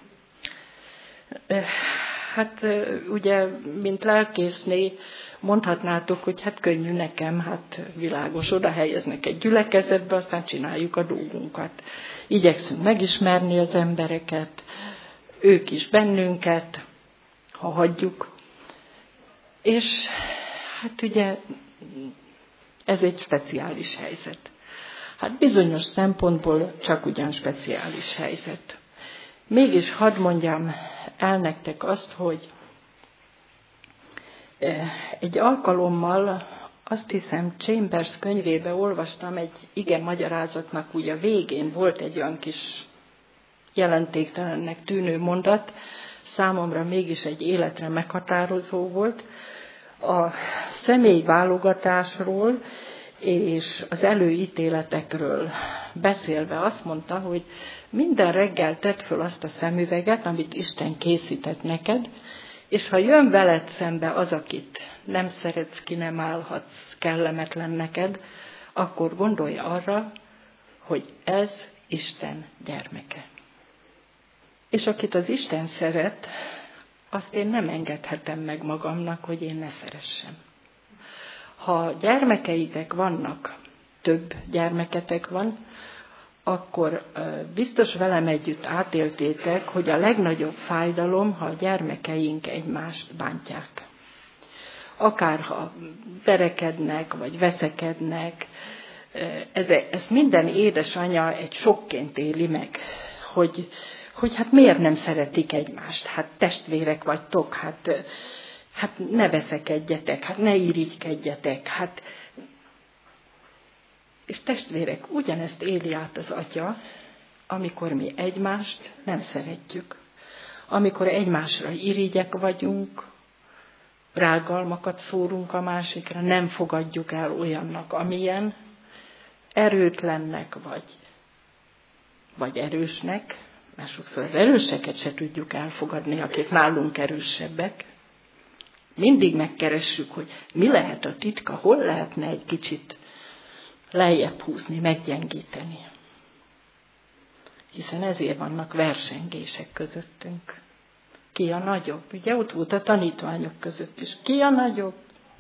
Hát ugye, mint lelkészné mondhatnátok, hogy hát könnyű nekem, hát világos, oda helyeznek egy gyülekezetbe, aztán csináljuk a dolgunkat. Igyekszünk megismerni az embereket, ők is bennünket, ha hagyjuk. És hát ugye ez egy speciális helyzet. Hát bizonyos szempontból csak ugyan speciális helyzet. Mégis hadd mondjam el nektek azt, hogy egy alkalommal, azt hiszem Chambers könyvébe olvastam egy ige magyarázatnak, ugye a végén volt egy olyan kis jelentéktelennek tűnő mondat, számomra mégis egy életre meghatározó volt. A személyválogatásról és az előítéletekről beszélve azt mondta, hogy minden reggel tedd föl azt a szemüveget, amit Isten készített neked, és ha jön veled szembe az, akit nem szeretsz, ki nem állhatsz, kellemetlen neked, akkor gondolj arra, hogy ez Isten gyermeke. És akit az Isten szeret, azt én nem engedhetem meg magamnak, hogy én ne szeressem. Ha gyermekeitek vannak, több gyermeketek van, akkor biztos velem együtt átéltétek, hogy a legnagyobb fájdalom, ha a gyermekeink egymást bántják. Akár ha verekednek, vagy veszekednek, ezt minden édesanya egy sokként éli meg, hogy hát miért nem szeretik egymást, hát testvérek vagytok, hát ne veszekedjetek, hát ne irigykedjetek, hát. És testvérek, ugyanezt éli át az atya, amikor mi egymást nem szeretjük. Amikor egymásra irigyek vagyunk, rágalmakat szórunk a másikra, nem fogadjuk el olyannak, amilyen, erőtlennek vagy erősnek, mert sokszor az erőseket se tudjuk elfogadni, akik nálunk erősebbek. Mindig megkeressük, hogy mi lehet a titka, hol lehetne egy kicsit lejjebb húzni, meggyengíteni. Hiszen ezért vannak versengések közöttünk. Ki a nagyobb? Ugye ott volt a tanítványok között is. Ki a nagyobb?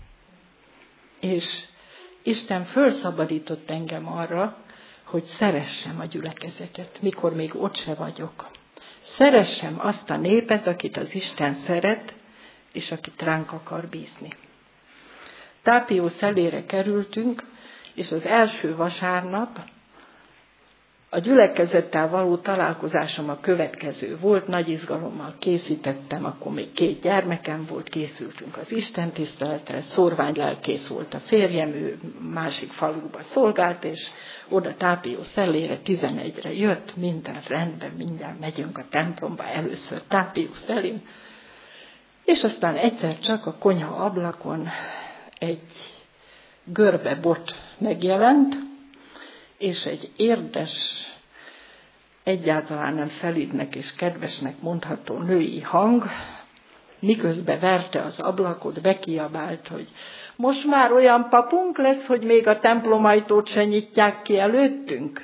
És Isten fölszabadított engem arra, hogy szeressem a gyülekezetet, mikor még ott se vagyok. Szeressem azt a népet, akit az Isten szeret, és akit ránk akar bízni. Tápió szelére kerültünk, és az első vasárnap a gyülekezettel való találkozásom a következő volt, nagy izgalommal készítettem, akkor még 2 gyermekem volt, készültünk az istentiszteletre, szórványlelkész volt a férjem, ő másik faluba szolgált, és oda Tápió szellére 11-re jött, minden rendben, mindjárt megyünk a templomba, először Tápió szellén, és aztán egyszer csak a konyha ablakon egy görbe bot megjelent, és egy érdes, egyáltalán nem szelídnek és kedvesnek mondható női hang, miközben verte az ablakot, bekiabált, hogy most már olyan papunk lesz, hogy még a templomajtót se nyitják ki előttünk.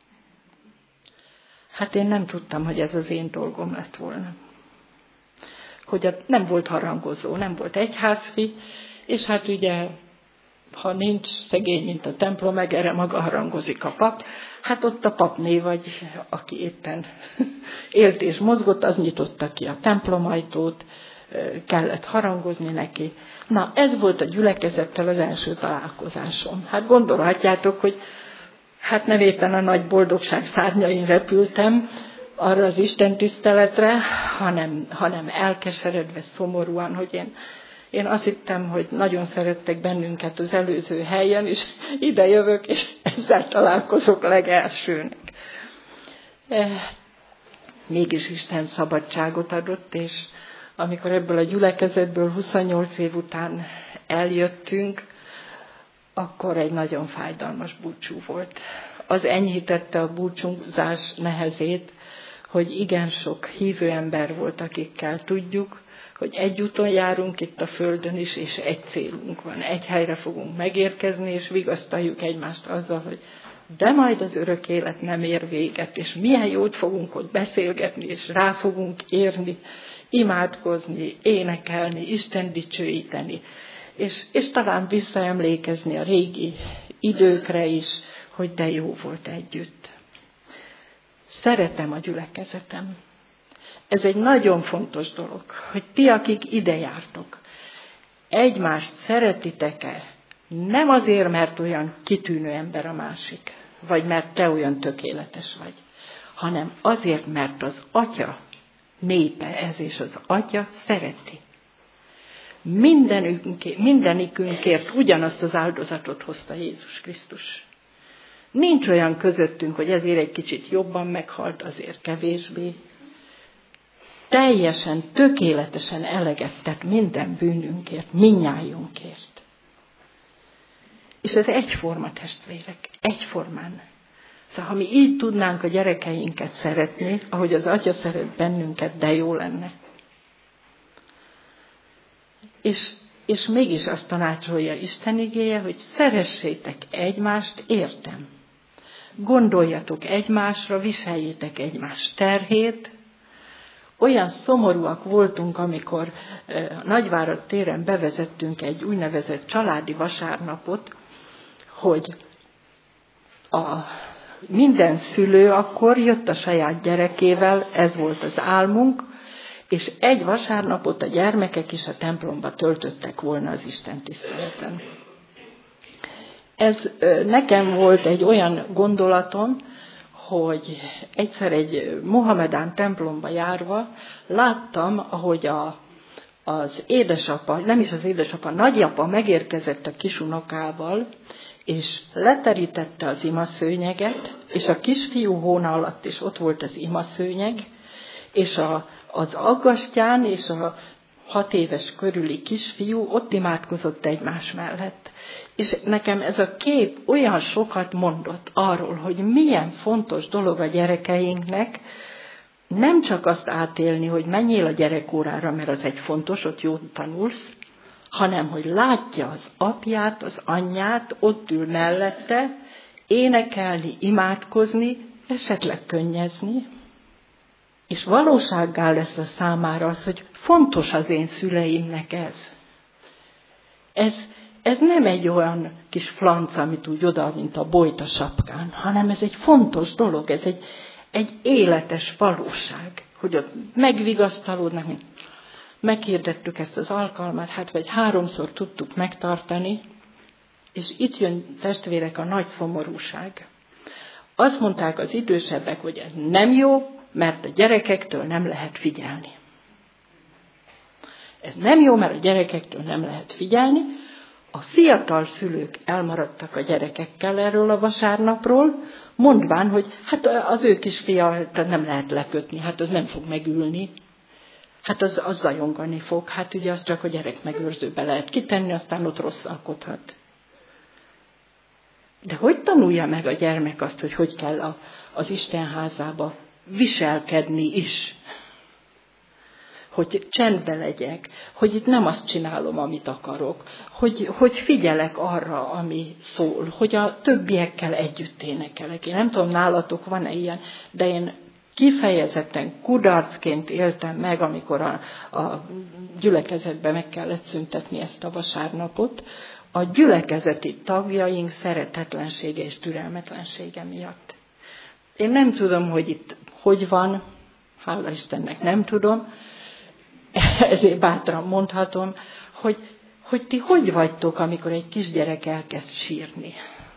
Hát én nem tudtam, hogy ez az én dolgom lett volna. Hogy nem volt harangozó, nem volt egyházfi, és hát ugye, ha nincs szegény, mint a templom, meg erre maga harangozik a pap, hát ott a papné, vagy aki éppen élt és mozgott, az nyitotta ki a templomajtót, kellett harangozni neki. Na, ez volt a gyülekezettel az első találkozásom. Hát gondolhatjátok, hogy hát nem éppen a nagy boldogság szárnyain repültem arra az istentiszteletre, hanem elkeseredve, szomorúan, hogy én azt hittem, hogy nagyon szerettek bennünket az előző helyen, és ide jövök, és ezzel találkozok legelsőnek. Mégis Isten szabadságot adott, és amikor ebből a gyülekezetből 28 év után eljöttünk, akkor egy nagyon fájdalmas búcsú volt. Az enyhítette a búcsúzás nehezét, hogy igen sok hívő ember volt, akikkel tudjuk, hogy egy úton járunk itt a földön is, és egy célunk van. Egy helyre fogunk megérkezni, és vigasztaljuk egymást azzal, hogy de majd az örök élet nem ér véget, és milyen jót fogunk ott beszélgetni, és rá fogunk érni, imádkozni, énekelni, Isten dicsőíteni, és talán visszaemlékezni a régi időkre is, hogy de jó volt együtt. Szeretem a gyülekezetem. Ez egy nagyon fontos dolog, hogy ti, akik ide jártok, egymást szeretitek-e, nem azért, mert olyan kitűnő ember a másik, vagy mert te olyan tökéletes vagy, hanem azért, mert az Atya népe ez, és az Atya szereti. Mindenikünkért ugyanazt az áldozatot hozta Jézus Krisztus. Nincs olyan közöttünk, hogy ezért egy kicsit jobban meghalt, azért kevésbé. Teljesen, tökéletesen eleget tett minden bűnünkért, mindnyájunkért. És ez egyforma, testvérek, egyformán. Szóval, ha mi így tudnánk a gyerekeinket szeretni, ahogy az Atya szeret bennünket, de jó lenne. És mégis azt tanácsolja Isten igéje, hogy szeressétek egymást, értem. Gondoljatok egymásra, viseljétek egymás terhét, olyan szomorúak voltunk, amikor a Nagyvárad téren bevezettünk egy úgynevezett családi vasárnapot, hogy minden szülő akkor jött a saját gyerekével, ez volt az álmunk, és egy vasárnapot a gyermekek is a templomba töltöttek volna az istentiszteleten. Ez nekem volt egy olyan gondolatom, hogy egyszer egy mohamedán templomba járva láttam, ahogy az édesapa, nem is az édesapa, nagyapa megérkezett a kisunokával, és leterítette az imaszőnyeget, és a kisfiú hóna alatt is ott volt az imaszőnyeg, és az aggastyán és a 6 éves körüli kisfiú ott imádkozott egymás mellett. És nekem ez a kép olyan sokat mondott arról, hogy milyen fontos dolog a gyerekeinknek, nem csak azt átélni, hogy menjél a gyerekórára, mert az egy fontos, ott jót tanulsz, hanem hogy látja az apját, az anyját, ott ül mellette, énekelni, imádkozni, esetleg könnyezni. És valósággá lesz a számára az, hogy fontos az én szüleimnek ez. Ez nem egy olyan kis flanc, amit úgy oda, mint a bojt a sapkán, hanem ez egy fontos dolog, ez egy életes valóság, hogy ott megvigasztalódnak. Meghirdettük ezt az alkalmat, vagy 3-szor tudtuk megtartani, és itt jön, testvérek, a nagy szomorúság. Azt mondták az idősebbek, hogy ez nem jó, mert a gyerekektől nem lehet figyelni. Ez nem jó, mert a gyerekektől nem lehet figyelni. A fiatal szülők elmaradtak a gyerekekkel erről a vasárnapról, mondván, hogy hát az ő kisfia nem lehet lekötni, hát az nem fog megülni. Hát az zajongani fog, hát ugye az csak a gyerek megőrzőbe lehet kitenni, aztán ott rosszalkodhat. De hogy tanulja meg a gyermek azt, hogy kell az Isten házába viselkedni is? Hogy csendben legyek, hogy itt nem azt csinálom, amit akarok, hogy figyelek arra, ami szól, hogy a többiekkel együtt énekelek. Én nem tudom, nálatok van-e ilyen, de én kifejezetten kudarcként éltem meg, amikor a gyülekezetben meg kellett szüntetni ezt a vasárnapot, a gyülekezeti tagjaink szeretetlensége és türelmetlensége miatt. Én nem tudom, hogy itt hogy van, hála Istennek nem tudom, ezért bátran mondhatom, hogy ti hogy vagytok, amikor egy kisgyerek elkezd sírni.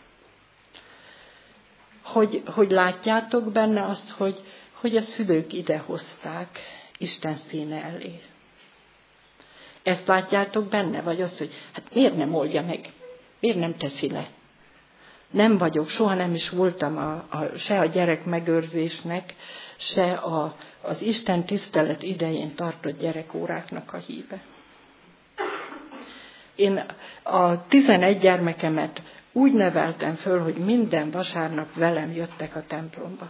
Hogy látjátok benne azt, hogy a szülők idehozták Isten színe elé. Ezt látjátok benne, vagy azt, hogy hát miért nem oldja meg, miért nem teszi le. Nem vagyok, soha nem is voltam se a gyerek megőrzésnek, se az Isten tisztelet idején tartott gyerekóráknak a híve. Én a 11 gyermekemet úgy neveltem föl, hogy minden vasárnap velem jöttek a templomba.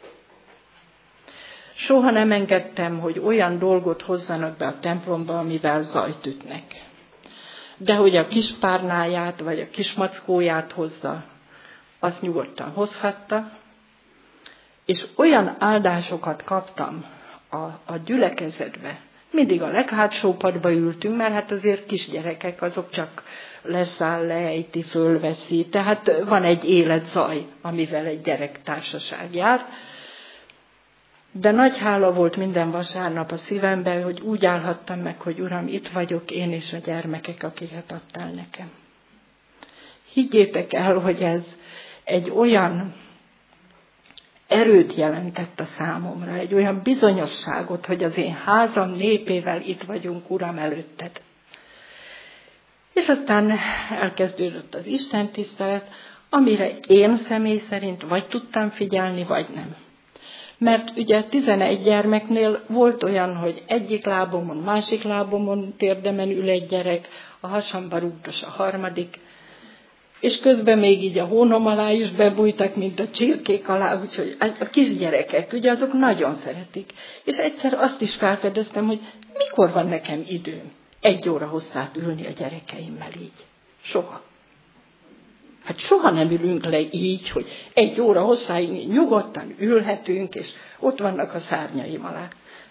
Soha nem engedtem, hogy olyan dolgot hozzanak be a templomba, amivel zajt ütnek. De hogy a kispárnáját vagy a kismackóját hozza, azt nyugodtan hozhatta, és olyan áldásokat kaptam a gyülekezetbe. Mindig a leghátsó padba ültünk, mert hát azért kisgyerekek, azok csak leszáll, leejti, fölveszi. Tehát van egy életzaj, amivel egy gyerektársaság jár. De nagy hála volt minden vasárnap a szívemben, hogy úgy állhattam meg, hogy Uram, itt vagyok én és a gyermekek, akiket adtál nekem. Higgyétek el, hogy ez egy olyan erőt jelentett a számomra, egy olyan bizonyosságot, hogy az én házam népével itt vagyunk, Uram, előtted. És aztán elkezdődött az istentisztelet, amire én személy szerint vagy tudtam figyelni, vagy nem. Mert ugye 11 gyermeknél volt olyan, hogy egyik lábomon, másik lábomon térdemen ül egy gyerek, a hasamba rúgdos a harmadik, és közben még így a hónom alá is bebújtak, mint a csirkék alá, úgyhogy a kisgyerekek, ugye azok nagyon szeretik. És egyszer azt is felfedeztem, hogy mikor van nekem időm 1 óra hosszát ülni a gyerekeimmel így. Soha. Hát soha nem ülünk le így, hogy 1 óra hosszáig nyugodtan ülhetünk, és ott vannak a szárnyaim alá.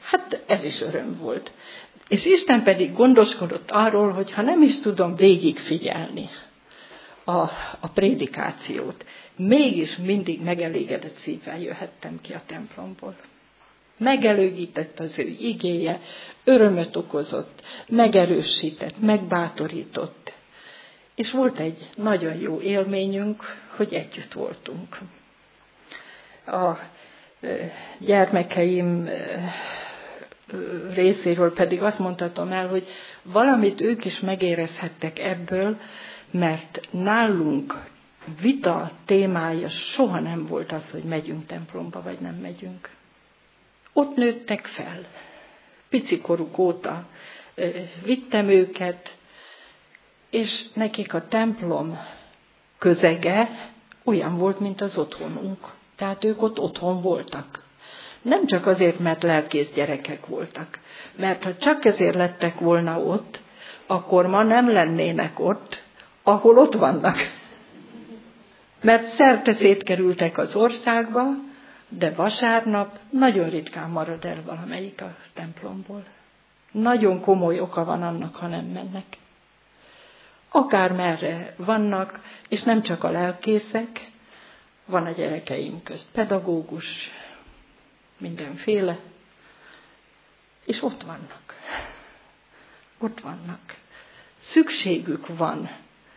Hát ez is öröm volt. És Isten pedig gondoskodott arról, hogy ha nem is tudom végigfigyelni a prédikációt, mégis mindig megelégedett szívvel jöhettem ki a templomból. Megelőgített az ő igéje, örömöt okozott, megerősített, megbátorított. És volt egy nagyon jó élményünk, hogy együtt voltunk. A gyermekeim részéről pedig azt mondhatom el, hogy valamit ők is megérezhettek ebből, mert nálunk vita témája soha nem volt az, hogy megyünk templomba, vagy nem megyünk. Ott nőttek fel. Picikoruk óta vittem őket, és nekik a templom közege olyan volt, mint az otthonunk. Tehát ők ott otthon voltak. Nem csak azért, mert lelkész gyerekek voltak. Mert ha csak ezért lettek volna ott, akkor ma nem lennének ott, ahol ott vannak. Mert szerte szétkerültek az országba, de vasárnap nagyon ritkán marad el valamelyik a templomból. Nagyon komoly oka van annak, ha nem mennek. Akármerre vannak, és nem csak a lelkészek, van a gyerekeim közt pedagógus, mindenféle, és ott vannak. Ott vannak. Szükségük van.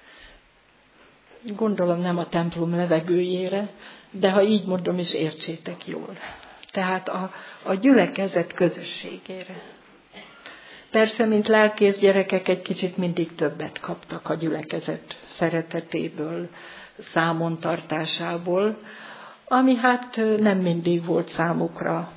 Gondolom nem a templom levegőjére, de ha így mondom is, értsétek jól. Tehát a gyülekezet közösségére. Persze, mint lelkész gyerekek egy kicsit mindig többet kaptak a gyülekezet szeretetéből, számon tartásából, ami hát nem mindig volt számukra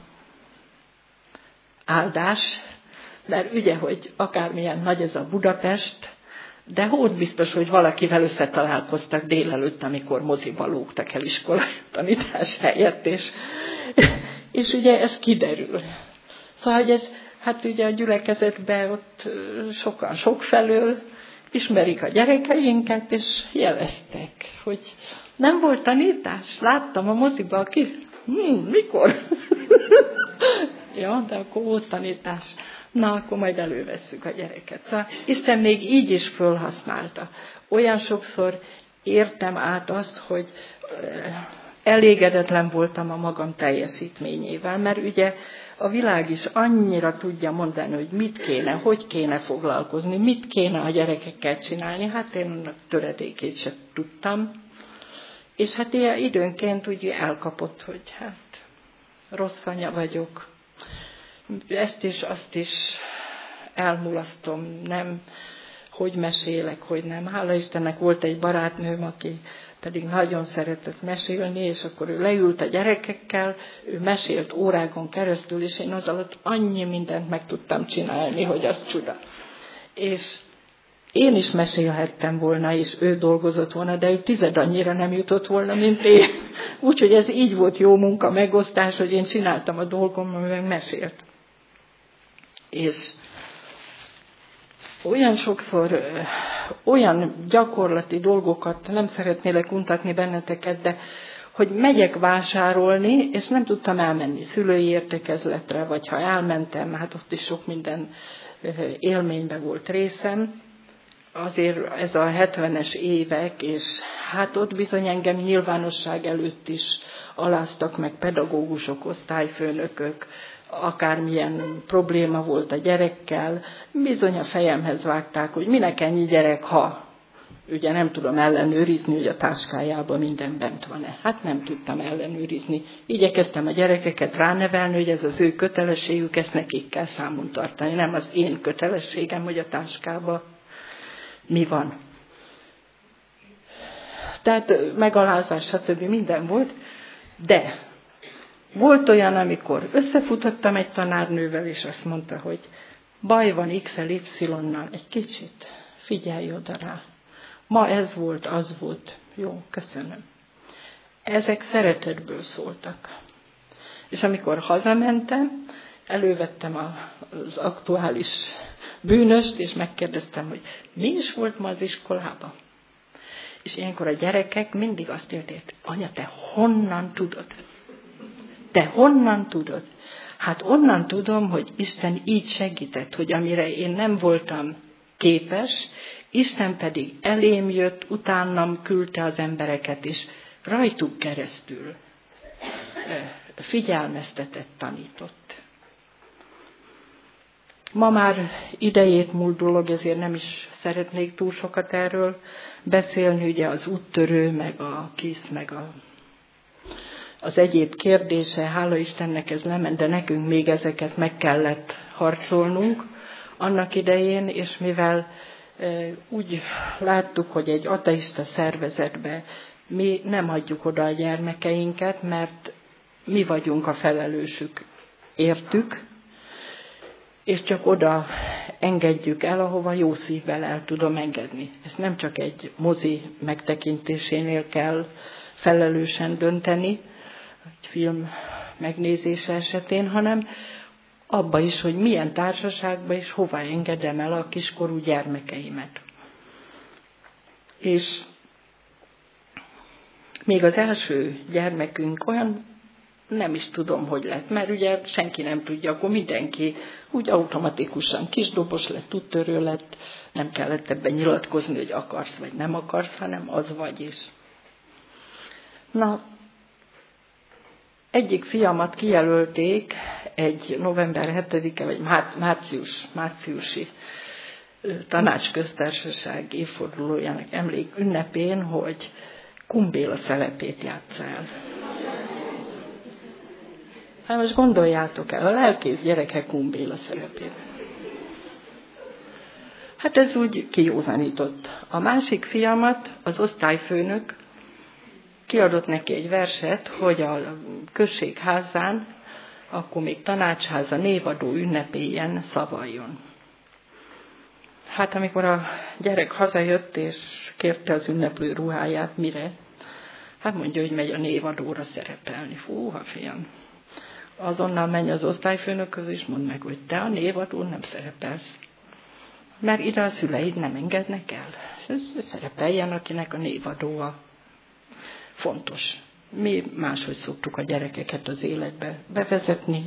áldás, mert ugye, hogy akármilyen nagy ez a Budapest, de hót biztos, hogy valakivel összetalálkoztak délelőtt, amikor moziba lógtak el iskolai tanítás helyett, és ugye ez kiderül. Szóval, hogy ez, hát ugye a gyülekezetben ott sokan sokfelől ismerik a gyerekeinket, és jeleztek, hogy nem volt tanítás. Láttam a moziba, aki, mikor? Ja, de akkor volt tanítás. Na, akkor majd elővesszük a gyereket. Szóval Isten még így is fölhasználta. Olyan sokszor értem át azt, hogy elégedetlen voltam a magam teljesítményével, mert ugye a világ is annyira tudja mondani, hogy mit kéne, hogy kéne foglalkozni, mit kéne a gyerekekkel csinálni. Hát én annak töredékét sem tudtam. És hát ilyen időnként ugye elkapott, hogy hát rossz anya vagyok. Ezt is, azt is elmulasztom, nem, hogy mesélek, hogy nem. Hála Istennek volt egy barátnőm, aki pedig nagyon szeretett mesélni, és akkor ő leült a gyerekekkel, ő mesélt órákon keresztül, és én az alatt annyi mindent meg tudtam csinálni, hogy az csuda. És én is mesélhettem volna, és ő dolgozott volna, de ő 10 annyira nem jutott volna, mint én. Úgyhogy ez így volt jó munka megosztás, hogy én csináltam a dolgom, meg mesélt. És olyan sokszor, olyan gyakorlati dolgokat, nem szeretnélek untatni benneteket, de hogy megyek vásárolni, és nem tudtam elmenni szülői értekezletre, vagy ha elmentem, hát ott is sok minden élménybe volt részem. Azért ez a 70-es évek, és hát ott bizony engem nyilvánosság előtt is aláztak meg pedagógusok, osztályfőnökök, akármilyen probléma volt a gyerekkel, bizony a fejemhez vágták, hogy minek ennyi gyerek, ha ugye nem tudom ellenőrizni, hogy a táskájában minden bent van-e. Hát nem tudtam ellenőrizni. Igyekeztem a gyerekeket ránevelni, hogy ez az ő kötelességük, ezt nekik kell számon tartani. Nem az én kötelességem, hogy a táskában mi van. Tehát megalázás, stb. Minden volt, de volt olyan, amikor összefutottam egy tanárnővel, és azt mondta, hogy baj van X-el, Y-nal, egy kicsit, figyelj oda rá. Ma ez volt, az volt. Jó, köszönöm. Ezek szeretetből szóltak. És amikor hazamentem, elővettem az aktuális bűnöst, és megkérdeztem, hogy mi is volt ma az iskolában. És ilyenkor a gyerekek mindig azt érték, anya, te honnan tudod? Te honnan tudod? Hát onnan tudom, hogy Isten így segített, hogy amire én nem voltam képes, Isten pedig elém jött, utánam küldte az embereket is, rajtuk keresztül figyelmeztetett, tanított. Ma már idejét múlt dolog, ezért nem is szeretnék túl sokat erről beszélni, ugye az úttörő, meg a KISZ, meg az egyéb kérdése, hála Istennek ez lement, de nekünk még ezeket meg kellett harcolnunk annak idején, és mivel úgy láttuk, hogy egy ateista szervezetbe mi nem adjuk oda a gyermekeinket, mert mi vagyunk a felelősük értük, és csak oda engedjük el, ahova jó szívvel el tudom engedni. Ez nem csak egy mozi megtekintésénél kell felelősen dönteni, egy film megnézése esetén, hanem abba is, hogy milyen társaságba és hova engedem el a kiskorú gyermekeimet. És még az első gyermekünk olyan, nem is tudom, hogy lett, mert ugye senki nem tudja, akkor mindenki úgy automatikusan kisdobos lett, úttörő lett, nem kellett ebben nyilatkozni, hogy akarsz vagy nem akarsz, hanem az vagy is. Na, egyik fiamat kijelölték egy november 7-e, vagy márciusi tanácsköztársaság évfordulójának emlék ünnepén, hogy Kumbéla szerepét játsza el. Hát most gondoljátok el, a lelkész gyereke Kumbéla szerepét. Hát ez úgy kijózanított. A másik fiamat, az osztályfőnök kiadott neki egy verset, hogy a községházán, akkor még tanácsháza névadó ünnepélyen szavaljon. Hát amikor a gyerek hazajött és kérte az ünneplő ruháját, mire? Hát mondja, hogy megy a névadóra szerepelni. Fúha, fiam! Azonnal menj az osztályfőnökhöz, és mondd meg, hogy te a névadón nem szerepelsz. Mert ide a szüleid nem engednek el. Szerepeljen, akinek a névadóa fontos. Mi máshogy szoktuk a gyerekeket az életbe bevezetni.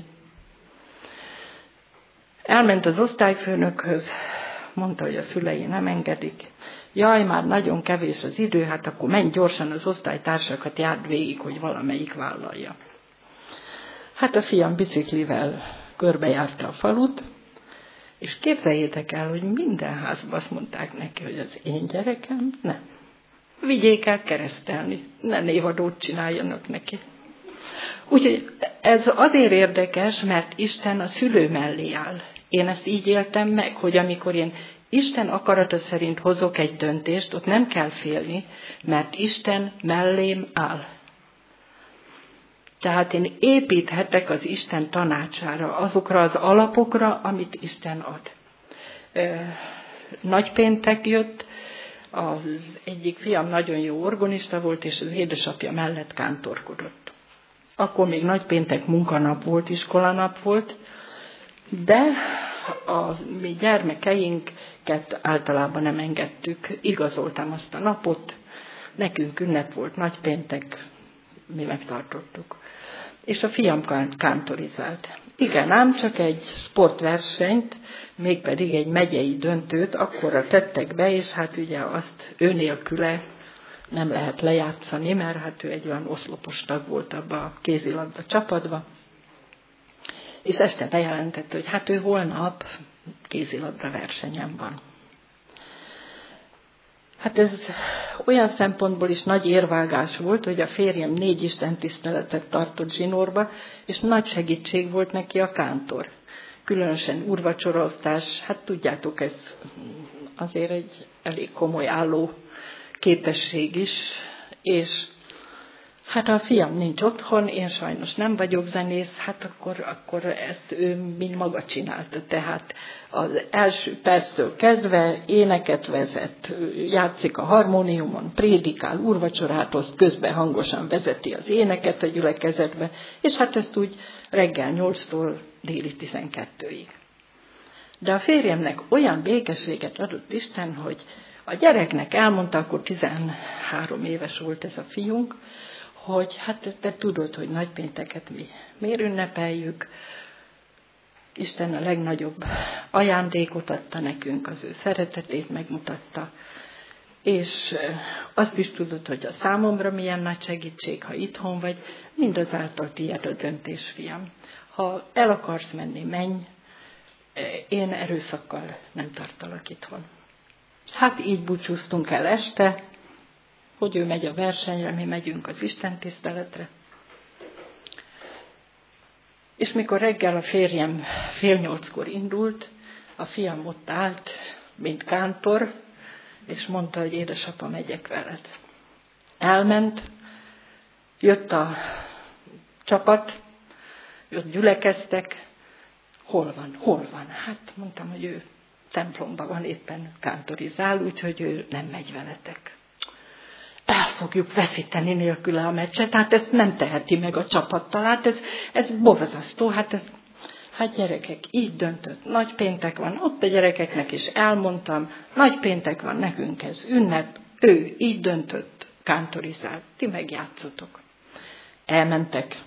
Elment az osztályfőnökhöz, mondta, hogy a szülei nem engedik. Jaj, már nagyon kevés az idő, hát akkor menj gyorsan az osztálytársakat, járd végig, hogy valamelyik vállalja. Hát a fiam biciklivel körbejárta a falut, és képzeljétek el, hogy minden házban azt mondták neki, hogy az én gyerekem nem. Vigyék el keresztelni, ne névadót csináljanak neki. Úgyhogy ez azért érdekes, mert Isten a szülő mellé áll. Én ezt így éltem meg, hogy amikor én Isten akarata szerint hozok egy döntést, ott nem kell félni, mert Isten mellém áll. Tehát én építhetek az Isten tanácsára, azokra az alapokra, amit Isten ad. Nagypéntek jött, az egyik fiam nagyon jó organista volt, és az édesapja mellett kántorkodott. Akkor még nagypéntek munkanap volt, iskolanap volt, de a mi gyermekeinket általában nem engedtük. Igazoltam azt a napot, nekünk ünnep volt nagypéntek, mi megtartottuk. És a fiam kántorizált. Igen, ám csak egy sportversenyt, mégpedig egy megyei döntőt akkorra tettek be, és hát ugye azt ő nélküle nem lehet lejátszani, mert hát ő egy olyan oszlopos tag volt abban a kézilabda csapatban. És este bejelentette, hogy hát ő holnap kézilabda versenyen van. Hát ez olyan szempontból is nagy érvágás volt, hogy a férjem 4 istentiszteletet tartott zsinórba, és nagy segítség volt neki a kántor. Különösen úrvacsoraosztás, hát tudjátok, ez azért egy elég komoly álló képesség is, és hát a fiam nincs otthon, én sajnos nem vagyok zenész, hát akkor ezt ő mind maga csinálta. Tehát az első perctől kezdve éneket vezet, játszik a harmóniumon, prédikál, úrvacsorát oszt, közben hangosan vezeti az éneket a gyülekezetbe, és hát ezt úgy reggel 8-tól déli 12-ig. De a férjemnek olyan békességet adott Isten, hogy a gyereknek elmondta, akkor 13 éves volt ez a fiunk, hogy hát te tudod, hogy nagypénteket mi miért ünnepeljük. Isten a legnagyobb ajándékot adta nekünk, az ő szeretetét megmutatta. És azt is tudod, hogy a számomra milyen nagy segítség, ha itthon vagy, mindazáltal tiéd a döntés, fiam. Ha el akarsz menni, menj, én erőszakkal nem tartalak itthon. Hát így búcsúztunk el este, hogy ő megy a versenyre, mi megyünk az istentiszteletre. És mikor reggel a férjem 7:30 indult, a fiam ott állt, mint kántor, és mondta, hogy édesapa, megyek veled. Elment, jött a csapat, jött gyülekeztek, hol van? Hát mondtam, hogy ő templomban van, éppen kántorizál, úgyhogy ő nem megy veletek. El fogjuk veszíteni nélküle a meccset, hát ezt nem teheti meg a csapattal, hát ez borzasztó, hát gyerekek, így döntött, nagy péntek van, ott a gyerekeknek is elmondtam, nagy péntek van, nekünk ez ünnep, ő így döntött, kántorizált, ti megjátszotok. Elmentek.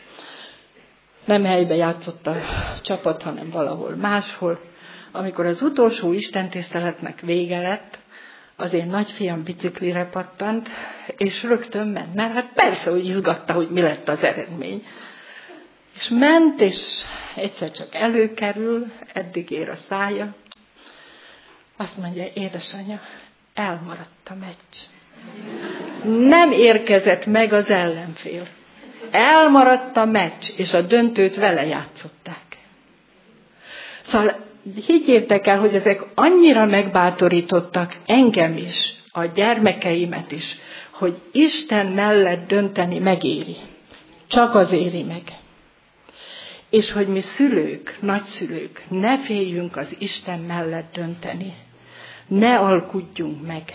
Nem helybe játszott a csapat, hanem valahol máshol. Amikor az utolsó istentiszteletnek vége lett, az én nagyfiam biciklire pattant, és rögtön ment, mert hát persze, hogy izgatta, hogy mi lett az eredmény. És ment, és egyszer csak előkerül, eddig ér a szája. Azt mondja, édesanyja, elmaradt a meccs. Nem érkezett meg az ellenfél. Elmaradt a meccs, és a döntőt vele játszották. Szóval higgyétek el, hogy ezek annyira megbátorítottak engem is, a gyermekeimet is, hogy Isten mellett dönteni megéri. Csak az éri meg. És hogy mi szülők, nagyszülők, ne féljünk az Isten mellett dönteni. Ne alkudjunk meg.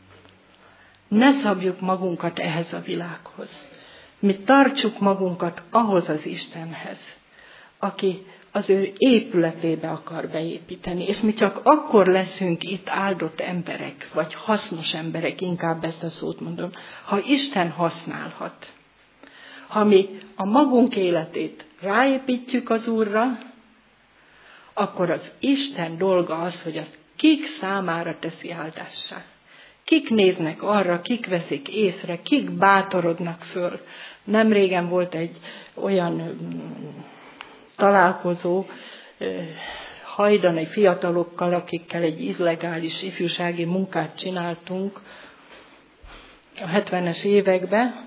Ne szabjuk magunkat ehhez a világhoz. Mi tartsuk magunkat ahhoz az Istenhez, aki az ő épületébe akar beépíteni, és mi csak akkor leszünk itt áldott emberek, vagy hasznos emberek, inkább ezt a szót mondom, ha Isten használhat. Ha mi a magunk életét ráépítjük az Úrra, akkor az Isten dolga az, hogy azt kik számára teszi áldássá. Kik néznek arra, kik veszik észre, kik bátorodnak föl. Nemrégen volt egy olyan találkozó hajdani fiatalokkal, akikkel egy illegális ifjúsági munkát csináltunk a 70-es években.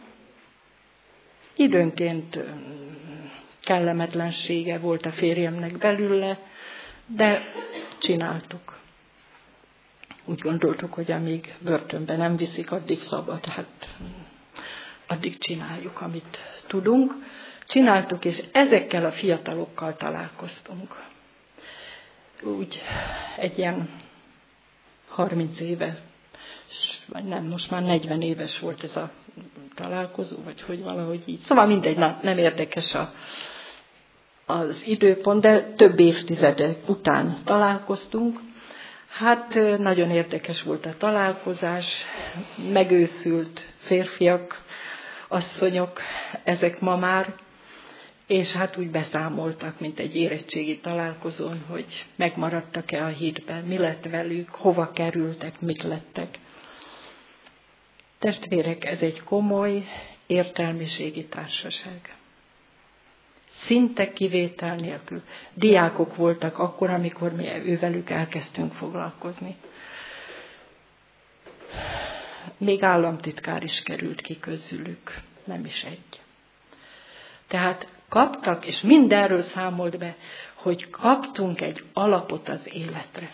Időnként kellemetlensége volt a férjemnek belőle, de csináltuk. Úgy gondoltuk, hogy amíg börtönbe nem viszik, addig szabad, hát addig csináljuk, amit tudunk. Csináltuk, és ezekkel a fiatalokkal találkoztunk. Úgy egy ilyen 30 éve, vagy nem, most már 40 éves volt ez a találkozó, vagy hogy valahogy így. Szóval mindegy, nem érdekes az időpont, de több évtizedek után találkoztunk. Hát nagyon érdekes volt a találkozás, megőszült férfiak, asszonyok, ezek ma már, és hát úgy beszámoltak, mint egy érettségi találkozón, hogy megmaradtak-e a hitben, mi lett velük, hova kerültek, mit lettek. Testvérek, ez egy komoly értelmiségi társaság. Szinte kivétel nélkül. Diákok voltak akkor, amikor mi ővelük elkezdtünk foglalkozni. Még államtitkár is került ki közülük, nem is egy. Tehát kaptak, és mindenről számolt be, hogy kaptunk egy alapot az életre.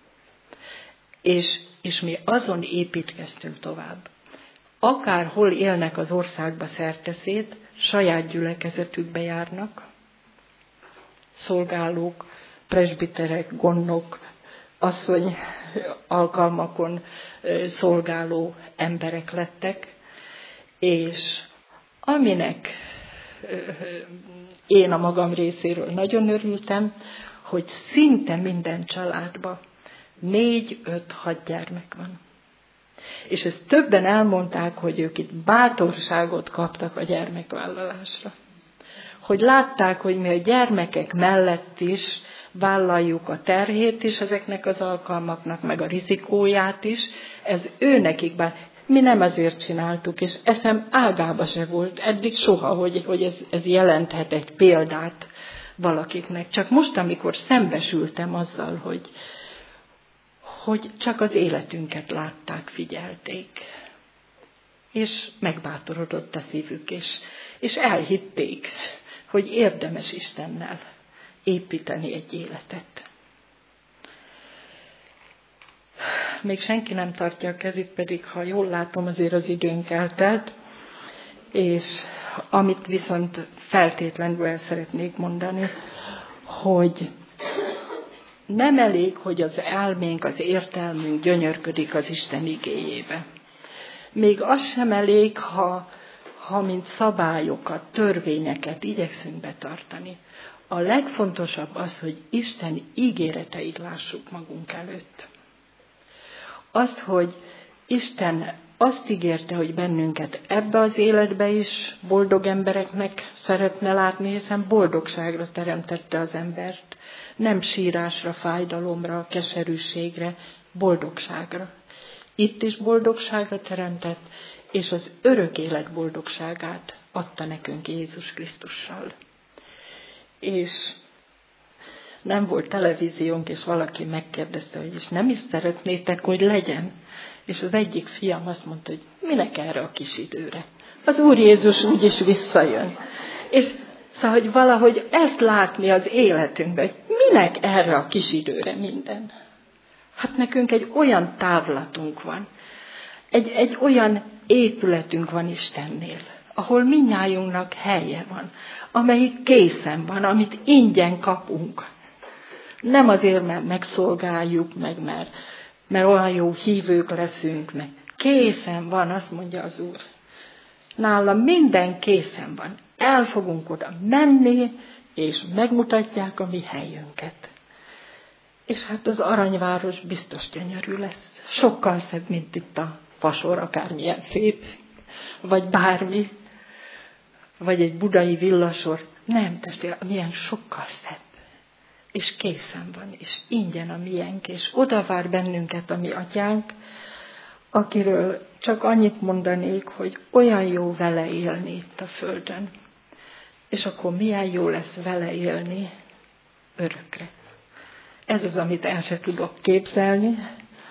És mi azon építkeztünk tovább. Akárhol élnek az országba szerteszét, saját gyülekezetükbe járnak, szolgálók, presbiterek, gondnok, asszony alkalmakon szolgáló emberek lettek, és aminek én a magam részéről nagyon örültem, hogy szinte minden családban 4-5-6 gyermek van. És ezt többen elmondták, hogy ők itt bátorságot kaptak a gyermekvállalásra. Hogy látták, hogy mi a gyermekek mellett is vállaljuk a terhét is ezeknek az alkalmaknak, meg a rizikóját is. Ez őnekik bár. Mi nem azért csináltuk, és eszem ágába se volt eddig soha, hogy ez jelenthet egy példát valakiknek. Csak most, amikor szembesültem azzal, hogy csak az életünket látták, figyelték. És megbátorodott a szívük, és elhitték, hogy érdemes Istennel építeni egy életet. Még senki nem tartja a kezét, pedig ha jól látom, azért az időnk eltelt, és amit viszont feltétlenül el szeretnék mondani, hogy nem elég, hogy az elménk, az értelmünk gyönyörködik az Isten igéjébe. Még az sem elég, ha mint szabályokat, törvényeket igyekszünk betartani. A legfontosabb az, hogy Isten ígéreteit lássuk magunk előtt. Azt, hogy Isten azt ígérte, hogy bennünket ebbe az életbe is boldog embereknek szeretne látni, hiszen boldogságra teremtette az embert. Nem sírásra, fájdalomra, keserűségre, boldogságra. Itt is boldogságra teremtett, és az örök élet boldogságát adta nekünk Jézus Krisztussal. És nem volt televíziónk, és valaki megkérdezte, hogy és nem is szeretnétek, hogy legyen. És az egyik fiam azt mondta, hogy minek erre a kis időre? Az Úr Jézus úgyis visszajön. És szóval, hogy valahogy ezt látni az életünkben, hogy minek erre a kis időre minden. Hát nekünk egy olyan távlatunk van, egy olyan épületünk van Istennél, ahol mindnyájunknak helye van, amelyik készen van, amit ingyen kapunk. Nem azért, mert megszolgáljuk, meg mert olyan jó hívők leszünk, meg készen van, azt mondja az Úr. Nála minden készen van. El fogunk oda menni, és megmutatják a mi helyünket. És hát az aranyváros biztos gyönyörű lesz. Sokkal szebb, mint itt a Fasor, akármilyen szép, vagy bármi, vagy egy budai villasor. Nem, testvérem, milyen sokkal szebb. És készen van, és ingyen a miénk, és oda vár bennünket a mi atyánk, akiről csak annyit mondanék, hogy olyan jó vele élni itt a földön. És akkor milyen jó lesz vele élni örökre. Ez az, amit el se tudok képzelni,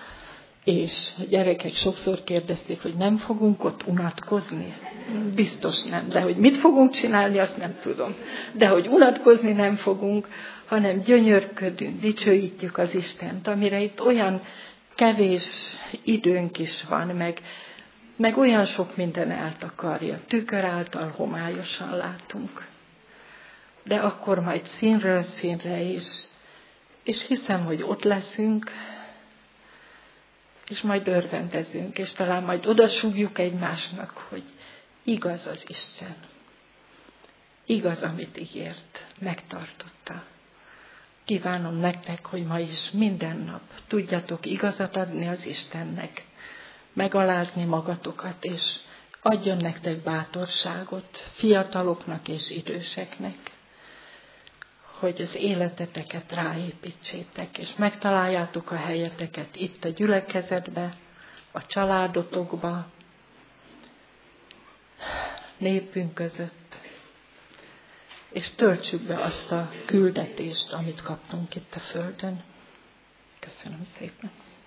és a gyerekek sokszor kérdezték, hogy nem fogunk ott unatkozni. Biztos nem, de hogy mit fogunk csinálni, azt nem tudom. De hogy unatkozni nem fogunk, hanem gyönyörködünk, dicsőítjük az Istent, amire itt olyan kevés időnk is van, meg olyan sok minden eltakarja. Tükör által homályosan látunk. De akkor majd színről színre is, és hiszem, hogy ott leszünk, és majd örvendezünk, és talán majd odasúgjuk egymásnak, hogy igaz az Isten. Igaz, amit ígért, megtartotta. Kívánom nektek, hogy ma is minden nap tudjatok igazat adni az Istennek, megalázni magatokat, és adjon nektek bátorságot fiataloknak és időseknek, hogy az életeteket ráépítsétek, és megtaláljátok a helyeteket itt a gyülekezetbe, a családotokba, népünk között, és töltsük be azt a küldetést, amit kaptunk itt a földön. Köszönöm szépen!